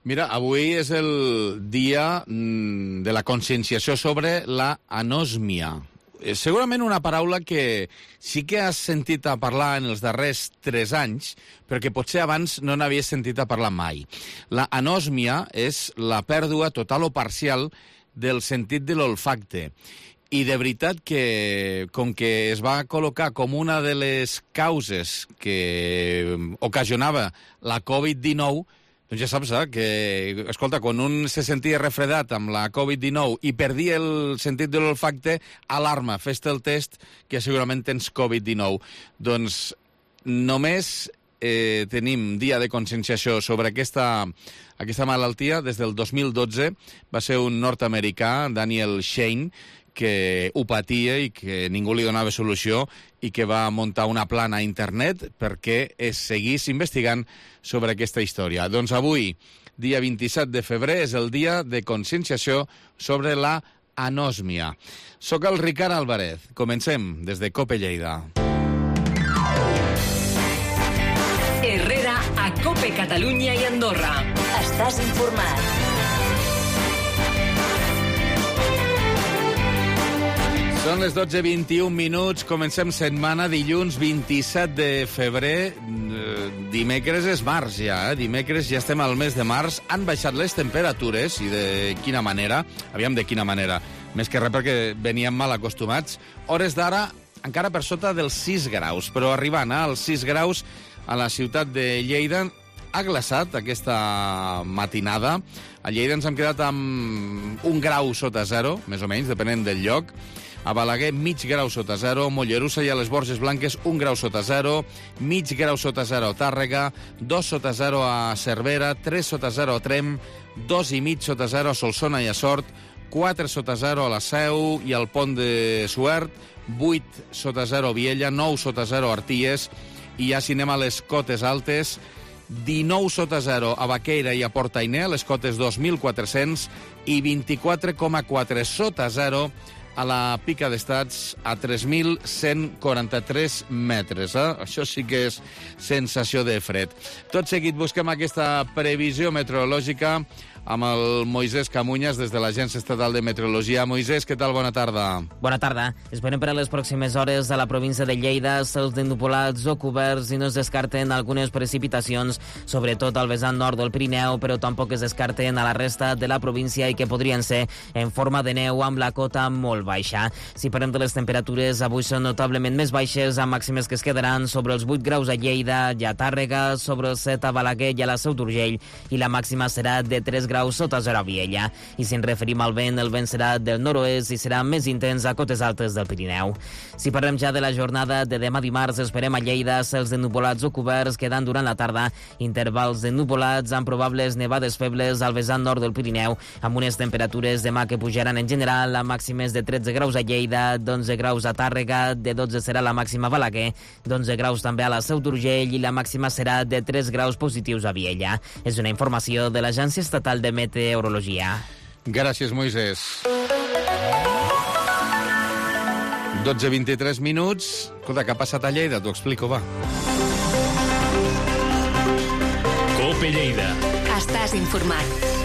Mira, avui és el dia de la conscienciació sobre la anòsmia. Segurament una paraula que sí que has sentit a parlar en els darrers 3 anys, però que potser abans no n'havies sentit a parlar mai. La anòsmia és la pèrdua total o parcial del sentit de l'olfacte. I de veritat que, com que es va col·locar com una de les causes que ocasionava la Covid-19, doncs ja saps, que, escolta, quan un se sentia refredat amb la Covid-19 i perdia el sentit de l'olfacte, alarma, fes-te el test, que segurament tens Covid-19. Doncs només tenim dia de conscienciació sobre aquesta malaltia des del 2012. Va ser un nord-americà, Daniel Shane, que ho patia i que ningú li donava solució i que va muntar una plana a internet perquè es seguís investigant sobre aquesta història. Doncs avui, dia 27 de febrer, és el dia de conscienciació sobre la anòsmia. Soc el Ricard Álvarez. Comencem des de COPE Lleida. Herrera a COPE Catalunya i Andorra. Estàs informat. Són les 12:21, comencem setmana, dilluns 27 de febrer, dimecres és març ja, dimecres ja estem al mes de març, han baixat les temperatures, i de quina manera, aviam de quina manera, més que res perquè veníem mal acostumats, hores d'ara encara per sota dels 6 graus, però arribant als 6 graus a la ciutat de Lleida, ha glaçat aquesta matinada. A Lleida ens hem quedat amb 1 grau sota 0, més o menys, depenent del lloc. A Balaguer, mig grau sota 0, Mollerussa i a les Borges Blanques, 1 grau sota 0, mig grau sota 0 a Tàrrega, 2 sota 0 a Cervera, 3 sota 0 a Trem, 2 i mig sota 0 a Solsona i a Sort, 4 sota 0 a la Seu i al Pont de Suert, 8 sota 0 a Viella, 9 sota 0 a Arties, i ja si anem a les cotes altes, 19 sota 0 a Baqueira i a Portainer, les cotes 2.400, i 24,4 sota 0 a la Pica d'Estats a 3.143 metres. Això sí que és sensació de fred. Tot seguit busquem aquesta previsió meteorològica amb el Moisès Camuñas des de l'Agència Estatal de Meteorologia. Moisès, què tal? Bona tarda. Bona tarda. Esperem per a les pròximes hores a la província de Lleida cels d'ennupolats o coberts i no es descarten algunes precipitacions, sobretot al vessant nord del Pirineu, però tampoc es descarten a la resta de la província i que podrien ser en forma de neu amb la cota molt baixa. Si parlem de les temperatures, avui són notablement més baixes, amb màximes que es quedaran sobre els 8 graus a Lleida i a Tàrrega, sobre els 7 a Balaguer i a la Seu d'Urgell, i la màxima serà de 3 graus sota 0 a Viella. I si ens referim al vent, el vent serà del nord-oest i serà més intens a cotes altes del Pirineu. Si parlem ja de la jornada de demà dimarts, esperem a Lleida cels d'ennupolats o coberts, quedant durant la tarda intervals d'ennupolats amb probables nevades febles al vessant nord del Pirineu, amb unes temperatures demà que pujaran en general a màximes de 13 graus a Lleida, d'11 graus a Tàrrega, de 12 serà la màxima a Balaguer, d'11 graus també a la Seu d'Urgell i la màxima serà de 3 graus positius a Viella. És una informació de l'Agència Estatal de Meteorologia. Gràcies, Moisès. 12:23. Escolta, què ha passat a Lleida? T'ho explico, va. COPE Lleida. Estàs informat.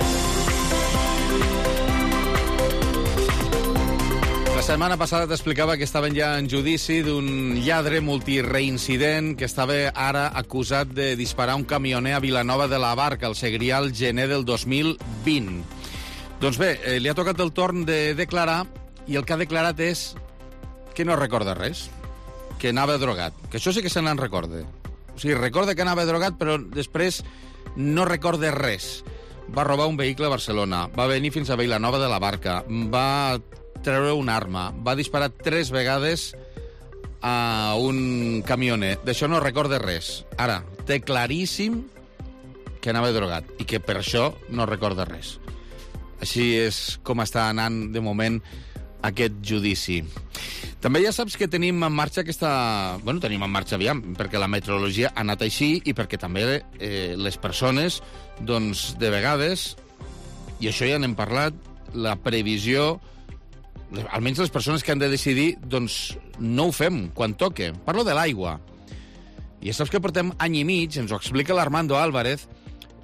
La setmana passada t'explicava que estaven ja en judici d'un lladre multireincident que estava ara acusat de disparar un camioner a Vilanova de la Barca el Segrià al gener del 2020. Doncs bé, li ha tocat el torn de declarar i el que ha declarat és que no recorda res, que anava drogat. Que això sí que se n'en recorda. O sigui, recorda que anava drogat, però després no recorda res. Va robar un vehicle a Barcelona, va venir fins a Vilanova de la Barca, va treure una arma, va disparar 3 vegades a un camioner. D'això no recorda res. Ara, té claríssim que anava drogat i que per això no recorda res. Així és com està anant, de moment, aquest judici. També ja saps que tenim en marxa aquesta... Bueno, tenim en marxa, aviam, perquè la meteorologia ha anat així i perquè també les persones, doncs, de vegades, i això ja n'hem parlat, la previsió, almenys les persones que han de decidir, doncs, no ho fem quan toque. Parlo de l'aigua. I ja saps que portem any i mig, ens ho explica l'Armando Álvarez,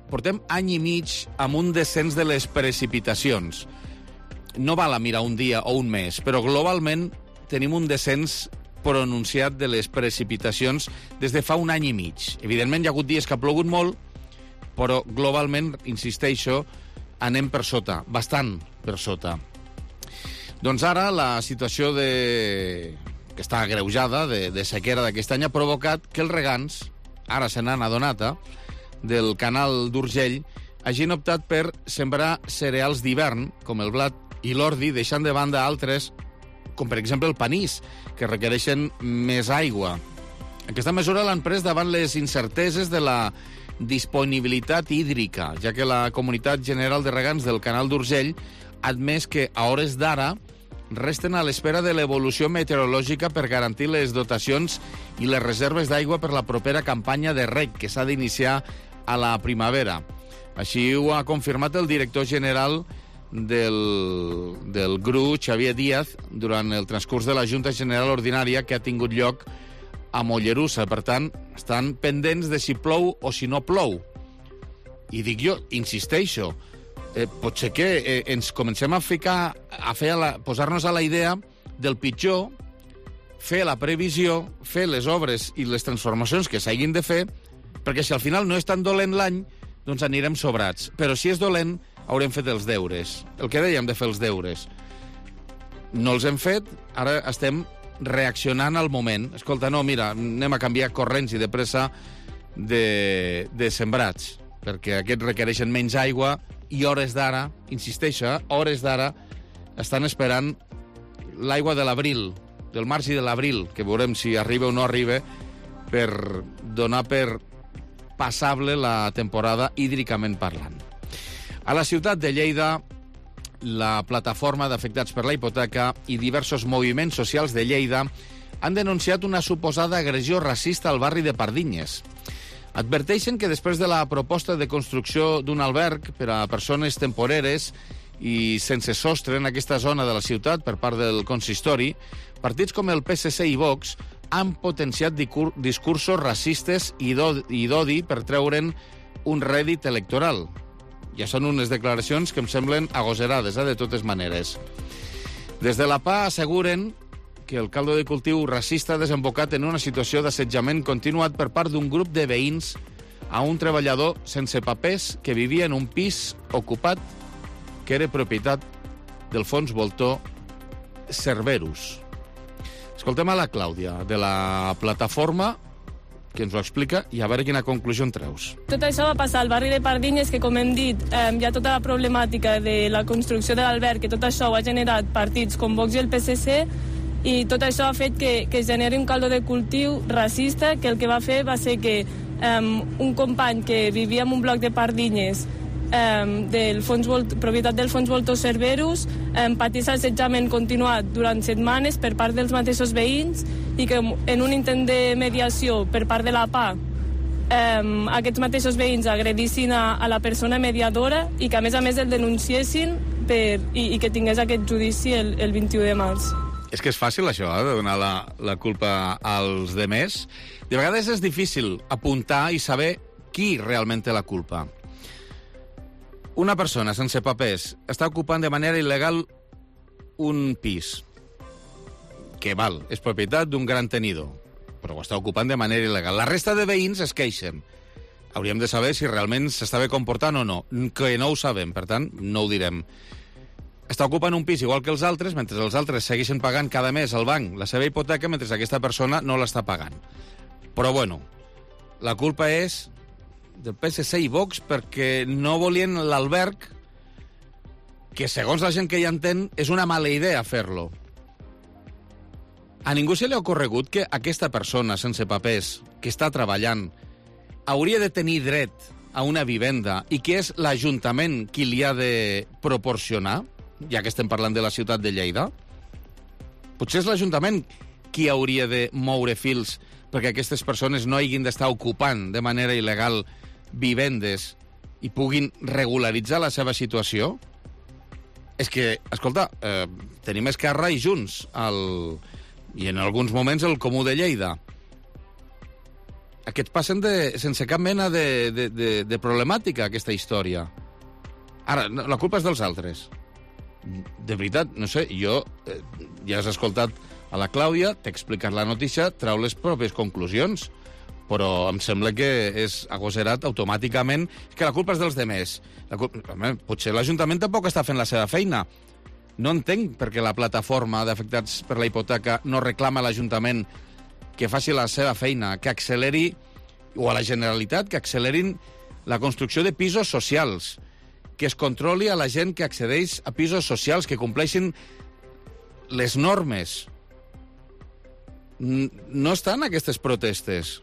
portem any i mig amb un descens de les precipitacions. No val a mirar un dia o un mes, però globalment tenim un descens pronunciat de les precipitacions des de fa un any i mig. Evidentment, hi ha hagut dies que ha plogut molt, però globalment, insisteixo, anem per sota, bastant per sota. Doncs ara la situació que està agreujada de sequera d'aquest any ha provocat que els regants, ara se n'han adonat, del canal d'Urgell, hagin optat per sembrar cereals d'hivern, com el blat i l'ordi, deixant de banda altres, com per exemple el panís, que requereixen més aigua. Aquesta mesura l'han pres davant les incerteses de la disponibilitat hídrica, ja que la Comunitat General de Regants del Canal d'Urgell ha admès que, a hores d'ara, resten a l'espera de l'evolució meteorològica per garantir les dotacions i les reserves d'aigua per la propera campanya de reg, que s'ha d'iniciar a la primavera. Així ho ha confirmat el director general del GRU, Xavier Díaz, durant el transcurs de la Junta General Ordinària que ha tingut lloc a Mollerussa. Per tant, estan pendents de si plou o si no plou. I dic jo, insisteixo, potser que ens comencem a posar-nos a la idea del pitjor, fer la previsió, fer les obres i les transformacions que s'hagin de fer, perquè si al final no és tan dolent l'any, doncs anirem sobrats. Però si és dolent, haurem fet els deures. El que dèiem de fer els deures. No els hem fet, ara estem reaccionant al moment. Escolta, no, mira, anem a canviar corrents i de pressa de sembrats, perquè aquests requereixen menys aigua i hores d'ara, insisteixo, hores d'ara, estan esperant l'aigua de l'abril, del març i de l'abril, que veurem si arriba o no arriba, per donar per passable la temporada hídricament parlant. A la ciutat de Lleida, la plataforma d'afectats per la hipoteca i diversos moviments socials de Lleida han denunciat una suposada agressió racista al barri de Pardinyes. Adverteixen que després de la proposta de construcció d'un alberg per a persones temporeres i sense sostre en aquesta zona de la ciutat per part del consistori, partits com el PSC i Vox han potenciat discursos racistes i d'odi per treure'n un rèdit electoral. Ja són unes declaracions que em semblen agosarades, de totes maneres. Des de la PA asseguren que el caldo de cultiu racista ha desembocat en una situació d'assetjament continuat per part d'un grup de veïns a un treballador sense papers que vivia en un pis ocupat que era propietat del fons voltor Cerberus. Escoltem a la Clàudia, de la plataforma, que ens ho explica i a veure quina conclusió en treus. Tot això va passar al barri de Pardinyes, que, com hem dit, hi ha tota la problemàtica de la construcció de l'alberg, que tot això ho ha generat partits com Vox i el PSC, i tot això ha fet que es generi un caldo de cultiu racista, que el que va fer va ser que un company que vivia en un bloc de Pardinyes, propietat del fons voltor Cerberus, patís assetjament continuat durant setmanes per part dels mateixos veïns, i que en un intent de mediació per part de la PA aquests mateixos veïns agredissin a la persona mediadora i que a més el denunciessin i que tingués aquest judici el 21 de març. És que és fàcil això, de donar la culpa als demés. De vegades és difícil apuntar i saber qui realment té la culpa. Una persona sense papers està ocupant de manera il·legal un pis que és propietat d'un gran tenidor, però ho està ocupant de manera il·legal. La resta de veïns es queixen. Hauríem de saber si realment s'estava comportant o no, que no ho sabem, per tant, no ho direm. Està ocupant un pis igual que els altres, mentre els altres segueixen pagant cada mes al banc la seva hipoteca, mentre aquesta persona no l'està pagant. Però, bueno, la culpa és del PSC i Vox perquè no volien l'alberg, que, segons la gent que hi entén, és una mala idea fer-lo. A ningú se li ha ocorregut que aquesta persona sense papers que està treballant hauria de tenir dret a una vivenda i que és l'Ajuntament qui li ha de proporcionar, ja que estem parlant de la ciutat de Lleida? Potser és l'Ajuntament qui hauria de moure fils perquè aquestes persones no hagin d'estar ocupant de manera il·legal vivendes i puguin regularitzar la seva situació? És que, escolta, tenim Esquerra i Junts, i en alguns moments el Comú de Lleida. Aquests passen sense cap mena de problemàtica, aquesta història. Ara, la culpa és dels altres. De veritat, no sé, jo ja has escoltat a la Clàudia, t'he explicat la notícia, trau les pròpies conclusions, però em sembla que és agosarat automàticament que la culpa és dels demés. Potser l'Ajuntament tampoc està fent la seva feina. No entenc per què la plataforma d'afectats per la hipoteca no reclama a l'Ajuntament que faci la seva feina, que acceleri, o a la Generalitat, que accelerin la construcció de pisos socials, que es controli a la gent que accedeix a pisos socials, que compleixin les normes. No estan aquestes protestes.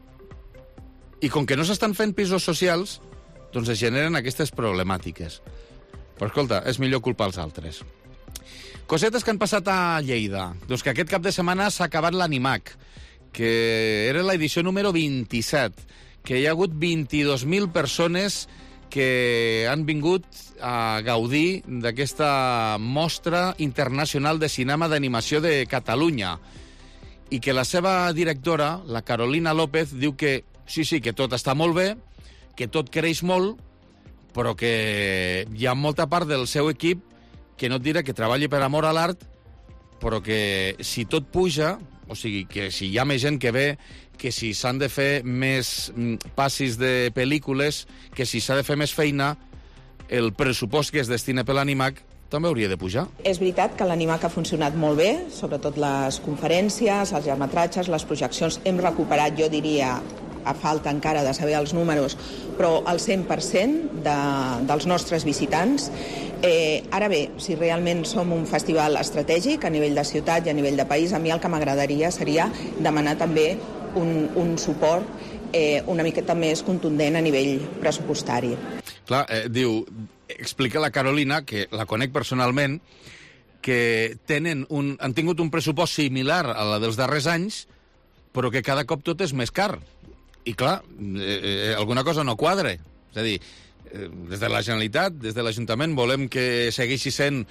I com que no s'estan fent pisos socials, doncs es generen aquestes problemàtiques. Però escolta, és millor culpar els altres. Cosetes que han passat a Lleida. Doncs que aquest cap de setmana s'ha acabat l'Animac, que era l'edició número 27, que hi ha hagut 22.000 persones que han vingut a gaudir d'aquesta mostra internacional de cinema d'animació de Catalunya, i que la seva directora, la Carolina López, diu que sí, que tot està molt bé, que tot creix molt, però que hi ha molta part del seu equip que no et dirà que treballi per amor a l'art, però que si tot puja, o sigui, que si hi ha més gent que ve, que si s'han de fer més passis de pel·lícules, que si s'ha de fer més feina, el pressupost que es destina per l'Animac també hauria de pujar. És veritat que l'Animac ha funcionat molt bé, sobretot les conferències, els llargmetratges, les projeccions. Hem recuperat, jo diria, a falta encara de saber els números, però el 100% dels nostres visitants. Ara bé, si realment som un festival estratègic a nivell de ciutat i a nivell de país, a mi el que m'agradaria seria demanar també un suport una miqueta més contundent a nivell pressupostari. Clar, explica la Carolina, que la conec personalment, que han tingut un pressupost similar a la dels darrers anys, però que cada cop tot és més car. I clar, alguna cosa no quadra. És a dir, des de la Generalitat, des de l'Ajuntament, volem que segueixi sent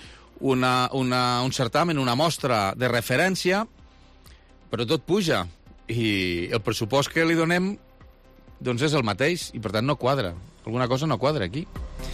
un certamen, una mostra de referència, però tot puja. I el pressupost que li donem doncs és el mateix, i per tant no quadra. Alguna cosa no quadra aquí.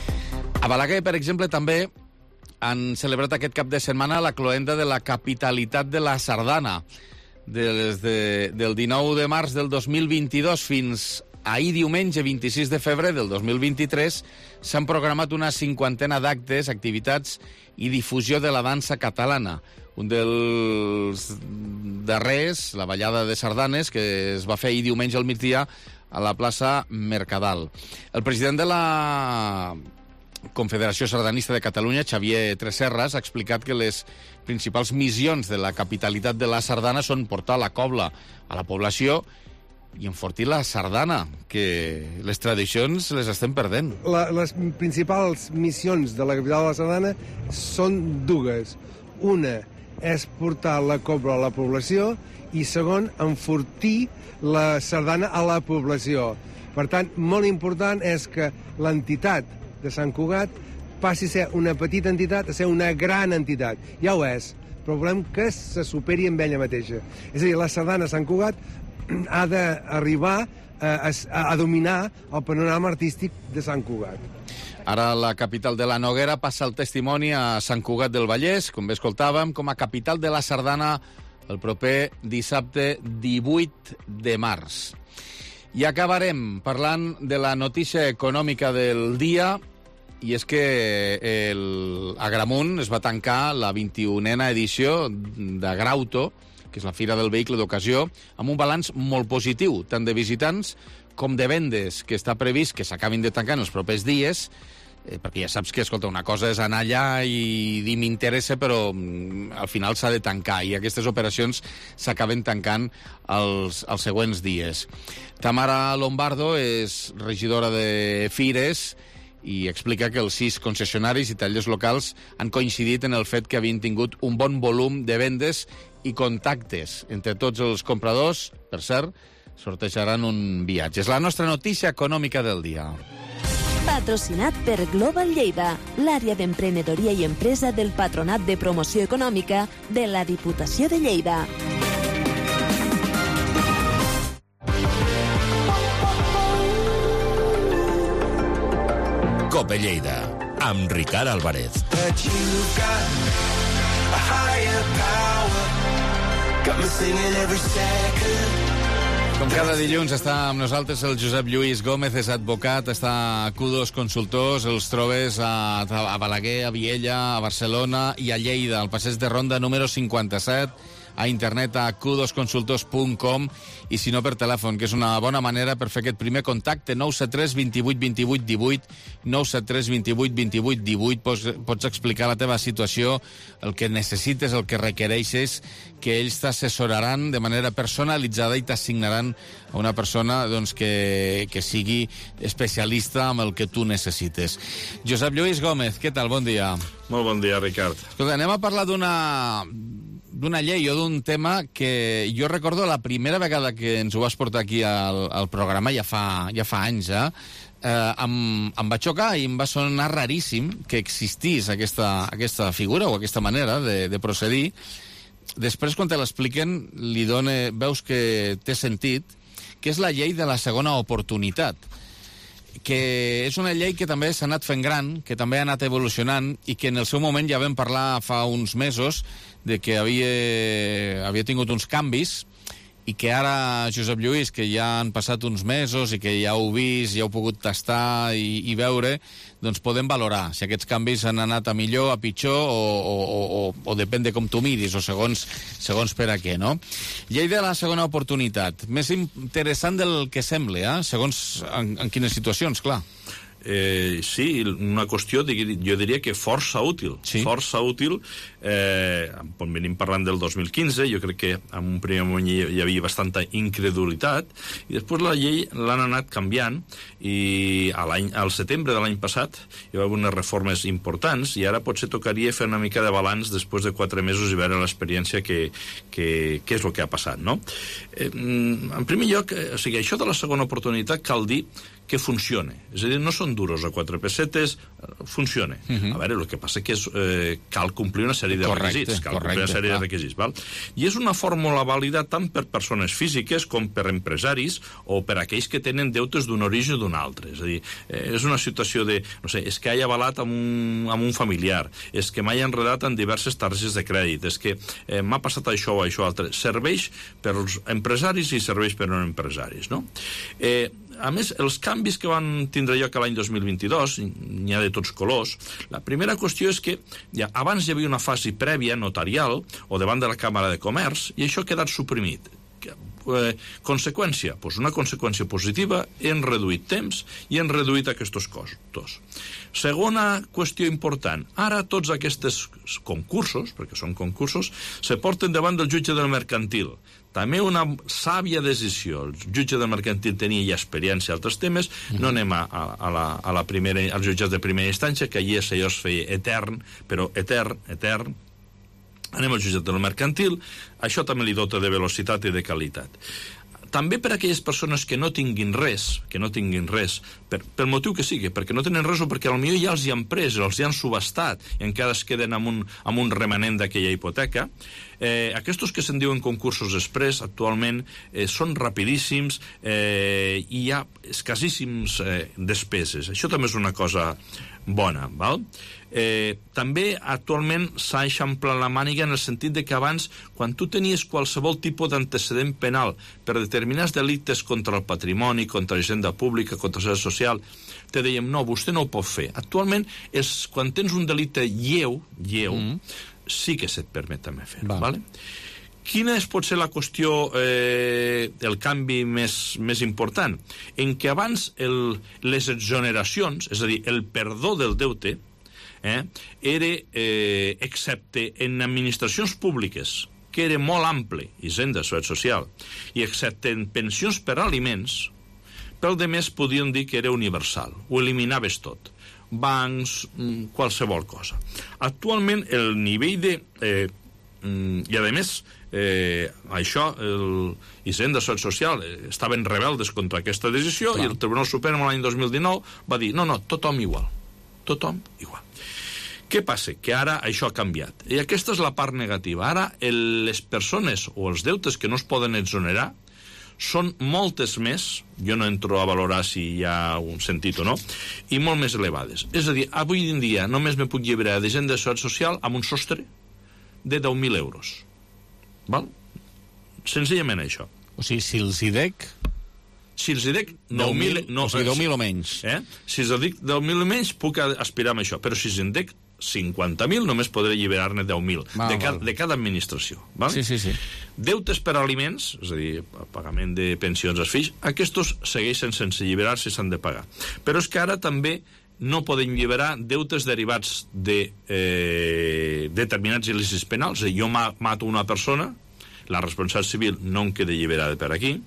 A Balaguer, per exemple, també han celebrat aquest cap de setmana la cloenda de la capitalitat de la sardana. Des del 19 de març del 2022 fins ahir diumenge 26 de febrer del 2023 s'han programat una 50ena d'actes, activitats i difusió de la dansa catalana. Un dels darrers, la ballada de sardanes, que es va fer ahir diumenge al migdia a la plaça Mercadal. El president de la Confederació Sardanista de Catalunya, Xavier Tresserras, ha explicat que les principals missions de la capitalitat de la sardana són portar la cobla a la població i enfortir la sardana, que les tradicions les estem perdent. Les principals missions de la capital de la sardana són dues. Una és portar la cobla a la població i segon, enfortir la sardana a la població. Per tant, molt important és que l'entitat de Sant Cugat passi a ser una petita entitat a ser una gran entitat. Ja ho és, però volem que se superi amb ella mateixa. És a dir, la sardana Sant Cugat ha d'arribar a dominar el panorama artístic de Sant Cugat. Ara la capital de la Noguera passa el testimoni a Sant Cugat del Vallès, com bé escoltàvem, com a capital de la sardana el proper dissabte 18 de març. I acabarem parlant de la notícia econòmica del dia, i és que Agramunt es va tancar la 21a edició d'Agrauto, que és la Fira del Vehicle d'Ocasió, amb un balanç molt positiu, tant de visitants com de vendes, que està previst que s'acabin de tancar en els propers dies, perquè ja saps que, escolta, una cosa és anar allà i dir m'interessa, però al final s'ha de tancar, i aquestes operacions s'acaben tancant els següents dies. Tamara Lombardo és regidora de Fires i explica que els 6 concessionaris i tallers locals han coincidit en el fet que havien tingut un bon volum de vendes i contactes entre tots els compradors. Per cert, sortejaran un viatge. És la nostra notícia econòmica del dia. Patrocinat per Global Lleida, l'àrea d'emprenedoria i empresa del Patronat de Promoció Econòmica de la Diputació de Lleida. Cope Lleida, amb Ricard Álvarez. Com cada dilluns està amb nosaltres el Josep Lluís Gómez, és advocat, està a Q2 Consultors, els trobes a Balaguer, a Viella, a Barcelona i a Lleida, al passeig de Ronda número 57, a internet a q2consultors.com i si no per telèfon, que és una bona manera per fer aquest primer contacte, 973 28 28 18, 973 28 28 18, pots explicar la teva situació, el que necessites, el que requereixes, que ells t'assessoraran de manera personalitzada i t'assignaran a una persona doncs, que sigui especialista amb el que tu necessites. Josep Lluís Gómez, què tal? Bon dia. Molt bon dia, Ricard. Escolta, anem a parlar d'una llei o d'un tema que jo recordo la primera vegada que ens ho vas portar aquí al programa, ja fa anys, em va xocar i em va sonar raríssim que existís aquesta figura o aquesta manera de procedir. Després, quan te l'expliquen, veus que té sentit, que és la llei de la segona oportunitat, que és una llei que també s'ha anat fent gran, que també ha anat evolucionant i que en el seu moment ja vam parlar fa uns mesos de que havia tingut uns canvis i que ara, Josep Lluís, que ja han passat uns mesos i que ja heu vist, ja heu pogut tastar i veure, doncs podem valorar si aquests canvis han anat a millor, a pitjor o depèn de com tu miris o segons per a què, no? Llei de la segona oportunitat. Més interessant del que sembla, segons en quines situacions, clar. Sí, una qüestió, jo diria que força útil. Sí. Força útil, venim parlant del 2015, jo crec que en un primer moment hi havia bastanta incredulitat, i després la llei l'han anat canviant, i al setembre de l'any passat hi va haver unes reformes importants, i ara potser tocaria fer una mica de balanç després de 4 mesos i veure l'experiència que és el que ha passat, no? En primer lloc, o sigui, això de la segona oportunitat cal dir que funcione. És a dir, no són duros a 4 pessetes, funciona. A veure, el que passa que cal complir una sèrie de requisits. Cal complir una sèrie de requisits, val? I és una fórmula vàlida tant per persones físiques com per empresaris o per aquells que tenen deutes d'un origen o d'un altre. És a dir, és una situació de, no sé, és que he avalat amb un familiar, és que m'he enredat en diverses targetes de crèdit, és que m'ha passat això o això altre. Serveix per als empresaris i serveix per als no empresaris, no? A més, els canvis que van tindre lloc l'any 2022, n'hi ha de tots colors. La primera qüestió és que abans hi havia una fase prèvia notarial o davant de la Càmera de Comerç i això ha quedat suprimit. Conseqüència? Doncs una conseqüència positiva, hem reduït temps i hem reduït aquests costos. Segona qüestió important, ara tots aquests concursos, perquè són concursos, se porten davant del jutge del mercantil. També una sàvia decisió. El jutge del mercantil tenia ja experiència a altres temes, no anem als jutjats de primera instància, que allí allò es feia etern, però etern. Anem al jutjat del mercantil, això també li dota de velocitat i de qualitat. També per a aquelles persones que no tinguin res, pel motiu que sigui, perquè no tenen res o perquè potser ja els hi han pres, els hi han subhastat i encara es queden amb un remanent d'aquella hipoteca. Aquests que se'n diuen concursos express actualment són rapidíssims i hi ha escassíssims despeses. Això també és una cosa bona, val? També actualment s'ha eixamplat la màniga en el sentit de que abans, quan tu tenies qualsevol tipus d'antecedent penal per determinats delictes contra el patrimoni, contra la hisenda pública, contra la seguretat social, te dèiem, no, vostè no ho pot fer. Actualment, quan tens un delicte lleu, sí que se't permet també fer-ho, vale? Quina pot ser la qüestió, el canvi més important? En què abans les exoneracions, és a dir, el perdó del deute, era, excepte en administracions públiques, que era molt ample, Hisenda, Seguretat Social, i excepte en pensions per aliments, pel de més podíem dir que era universal, ho eliminaves tot. Bancs, qualsevol cosa. Actualment, el nivell de... I a més, això, Hisenda, Seguretat Social estaven rebeldes contra aquesta decisió. Clar. I el Tribunal Suprem l'any 2019 va dir, no, tothom igual. Què passa? Que ara això ha canviat. I aquesta és la part negativa. Ara les persones o els deutes que no es poden exonerar són moltes més, jo no entro a valorar si hi ha un sentit o no, i molt més elevades. És a dir, avui en dia només me puc alliberar de gent de seguretat social amb un sostre de 10.000 euros. Val? Senzillament això. O sigui, si els hi dec... Si els dic 9.000... o sigui, 10.000 o menys. Si els dic 10.000 o menys, puc aspirar amb això. Però si els dic 50.000, només podré alliberar-ne 10.000 de cada administració. Val? Sí. Deutes per aliments, és a dir, pagament de pensions als fills, aquests segueixen sense alliberar-se i s'han de pagar. Però és que ara també no podem alliberar deutes derivats de determinats il·lícits penals. Jo mato una persona, la responsabilitat civil no em queda alliberada per aquí.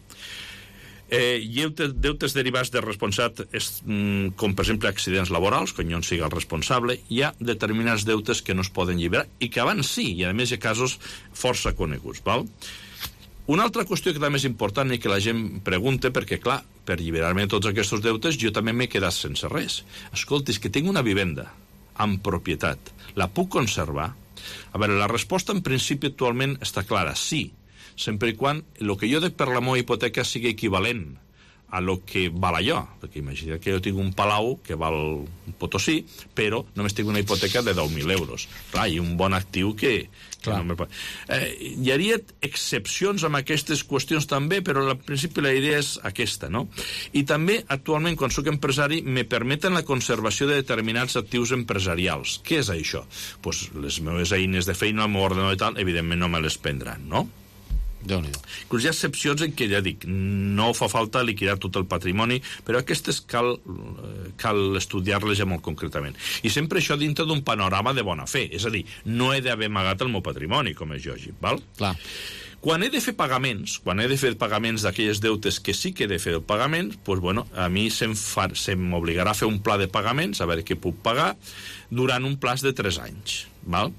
Deutes derivats de responsabilitat, com per exemple accidents laborals, quan jo en sigui el responsable, hi ha determinats deutes que no es poden alliberar i que abans sí, i a més hi ha casos força coneguts. Val? Una altra qüestió que també és important i que la gent pregunta, perquè clar, per alliberar-me de tots aquests deutes jo també m'he quedat sense res. Escolta, és que tinc una vivenda amb propietat, la puc conservar? A veure, la resposta en principi actualment està clara, sí, sempre i quan el que jo dec per la meva hipoteca sigui equivalent a lo que val allò. Perquè imagina't que jo tinc un palau que val un Potosí, però només tinc una hipoteca de 10.000 euros. Clar, i un bon actiu que no me... hi hauria excepcions amb aquestes qüestions també, però al principi la idea és aquesta, no? I també, actualment, quan soc empresari, me permeten la conservació de determinats actius empresarials. Què és això? Pues les meves eines de feina, el meu ordenador i tal, evidentment no me les prendran, no? Inclús hi ha excepcions en què, ja dic, no fa falta liquidar tot el patrimoni, però aquestes cal estudiar-les ja molt concretament. I sempre això dintre d'un panorama de bona fe, és a dir, no he d'haver amagat el meu patrimoni, com és lògic, val? Clar. Quan he de fer pagaments, d'aquelles deutes que sí que he de fer el pagament, doncs, bueno, a mi se'm obligarà a fer un pla de pagaments, a veure què puc pagar, durant un plaç de 3 anys, val?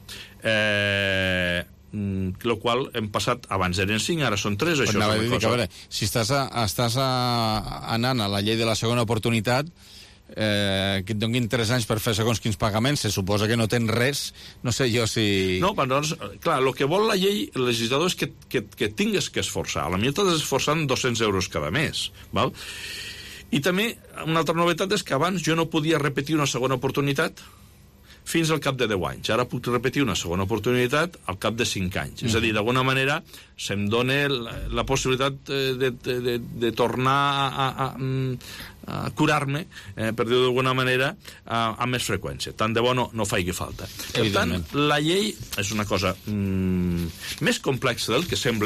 El qual hem passat, abans eren 5, ara són 3, això és una cosa. A veure, si estàs anant a la llei de la segona oportunitat, que et donin 3 anys per fer segons quins pagaments, se suposa que no tens res, no sé jo si... No, doncs, clar, el que vol la llei, el legislador, és que tingues que esforçar. A la mi t'has esforçant 200 euros cada mes, val? I també, una altra novetat és que abans jo no podia repetir una segona oportunitat fins al cap de 10 anys. Ara puc repetir una segona oportunitat al cap de 5 anys. És a dir, d'alguna manera se'm dona la possibilitat de tornar a curar-me, per dir-ho d'alguna manera, amb més freqüència. Tant de bo no faci falta. Per tant, la llei és una cosa més complexa del que sembla,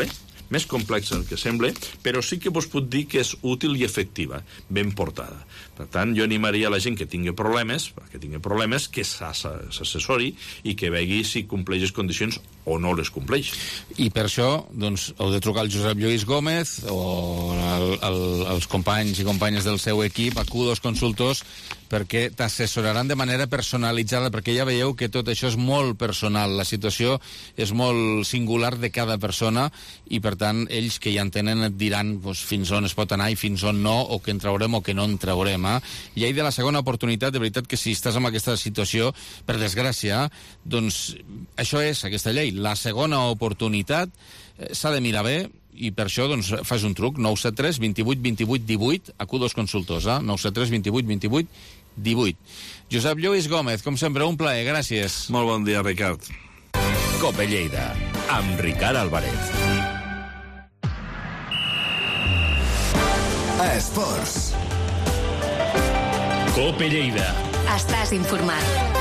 però sí que vos puc dir que és útil i efectiva, ben portada. Per tant, jo animaria la gent que tingui problemes, que s'assessori i que vegi si compleix les condicions o no les compleix. I per això, doncs, heu de trucar al Josep Lluís Gómez o als companys i companyes del seu equip, Acudos Consultors, perquè t'assessoraran de manera personalitzada, perquè ja veieu que tot això és molt personal, la situació és molt singular de cada persona i, per tant, ells que ja en tenen et diran doncs, fins on es pot anar i fins on no, o que en traurem o que no en traurem. Llei de la segona oportunitat, de veritat que si estàs en aquesta situació, per desgràcia, doncs això és aquesta llei, la segona oportunitat, s'ha de mirar bé, i per això doncs, fas un truc, 973 28 28 18, Acudos Consultors, 973 28 28 18. Josep Lluís Gómez, com sempre, un plaer, gràcies. Molt bon dia, Ricard. Cope Lleida, amb Ricard Álvarez. Esports. Cope Lleida. Estàs informat.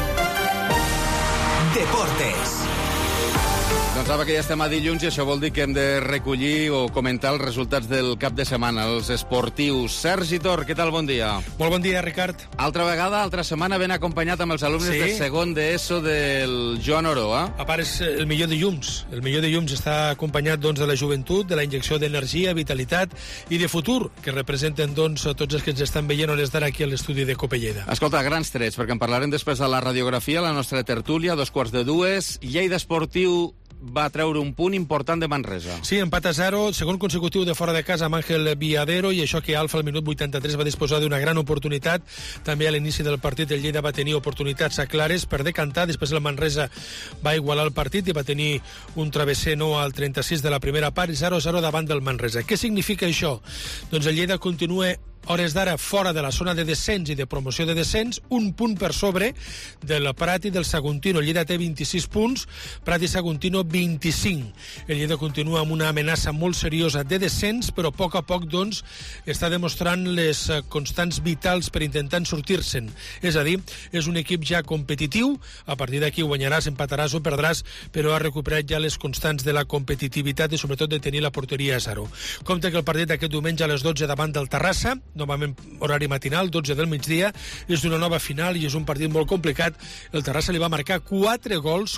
Deportes. Doncs sabe que ja estem a dilluns i això vol dir que hem de recollir o comentar els resultats del cap de setmana, els esportius. Sergi Tor, què tal? Bon dia. Molt bon dia, Ricard. Altra vegada, altra setmana, ben acompanyat amb els alumnes de segon d'ESO del Joan Oroa. A part, és el millor de llums. El millor de llums està acompanyat doncs, de la joventut, de la injecció d'energia, vitalitat i de futur, que representen doncs, tots els que ens estan veient on estan aquí a l'estudi de Cope Lleida. Escolta, grans trets, perquè en parlarem després de la radiografia, la nostra tertúlia, 2:45, Lleida Esportiu va treure un punt important de Manresa. Sí, empat a 0, segon consecutiu de fora de casa amb Ángel Viadero, i això que Alfa al minut 83 va disposar d'una gran oportunitat. També a l'inici del partit el Lleida va tenir oportunitats clares per decantar, després el Manresa va igualar el partit i va tenir un travesser no al 36 de la primera part, 0-0 davant del Manresa. Què significa això? Doncs el Lleida continua hores d'ara fora de la zona de descens i de promoció de descens, un punt per sobre del Prat i del Saguntino. El Lleida té 26 punts, Prat i Saguntino 25. El Lleida continua amb una amenaça molt seriosa de descens, però a poc, doncs, està demostrant les constants vitals per intentar sortir-se'n. És a dir, és un equip ja competitiu, a partir d'aquí guanyaràs, empataràs o perdràs, però ha recuperat ja les constants de la competitivitat i sobretot de tenir la porteria a 0. Compte que el partit d'aquest diumenge a les 12 davant del Terrassa, novament horari matinal, 12 del migdia, és d'una nova final i és un partit molt complicat. El Terrassa li va marcar 4 gols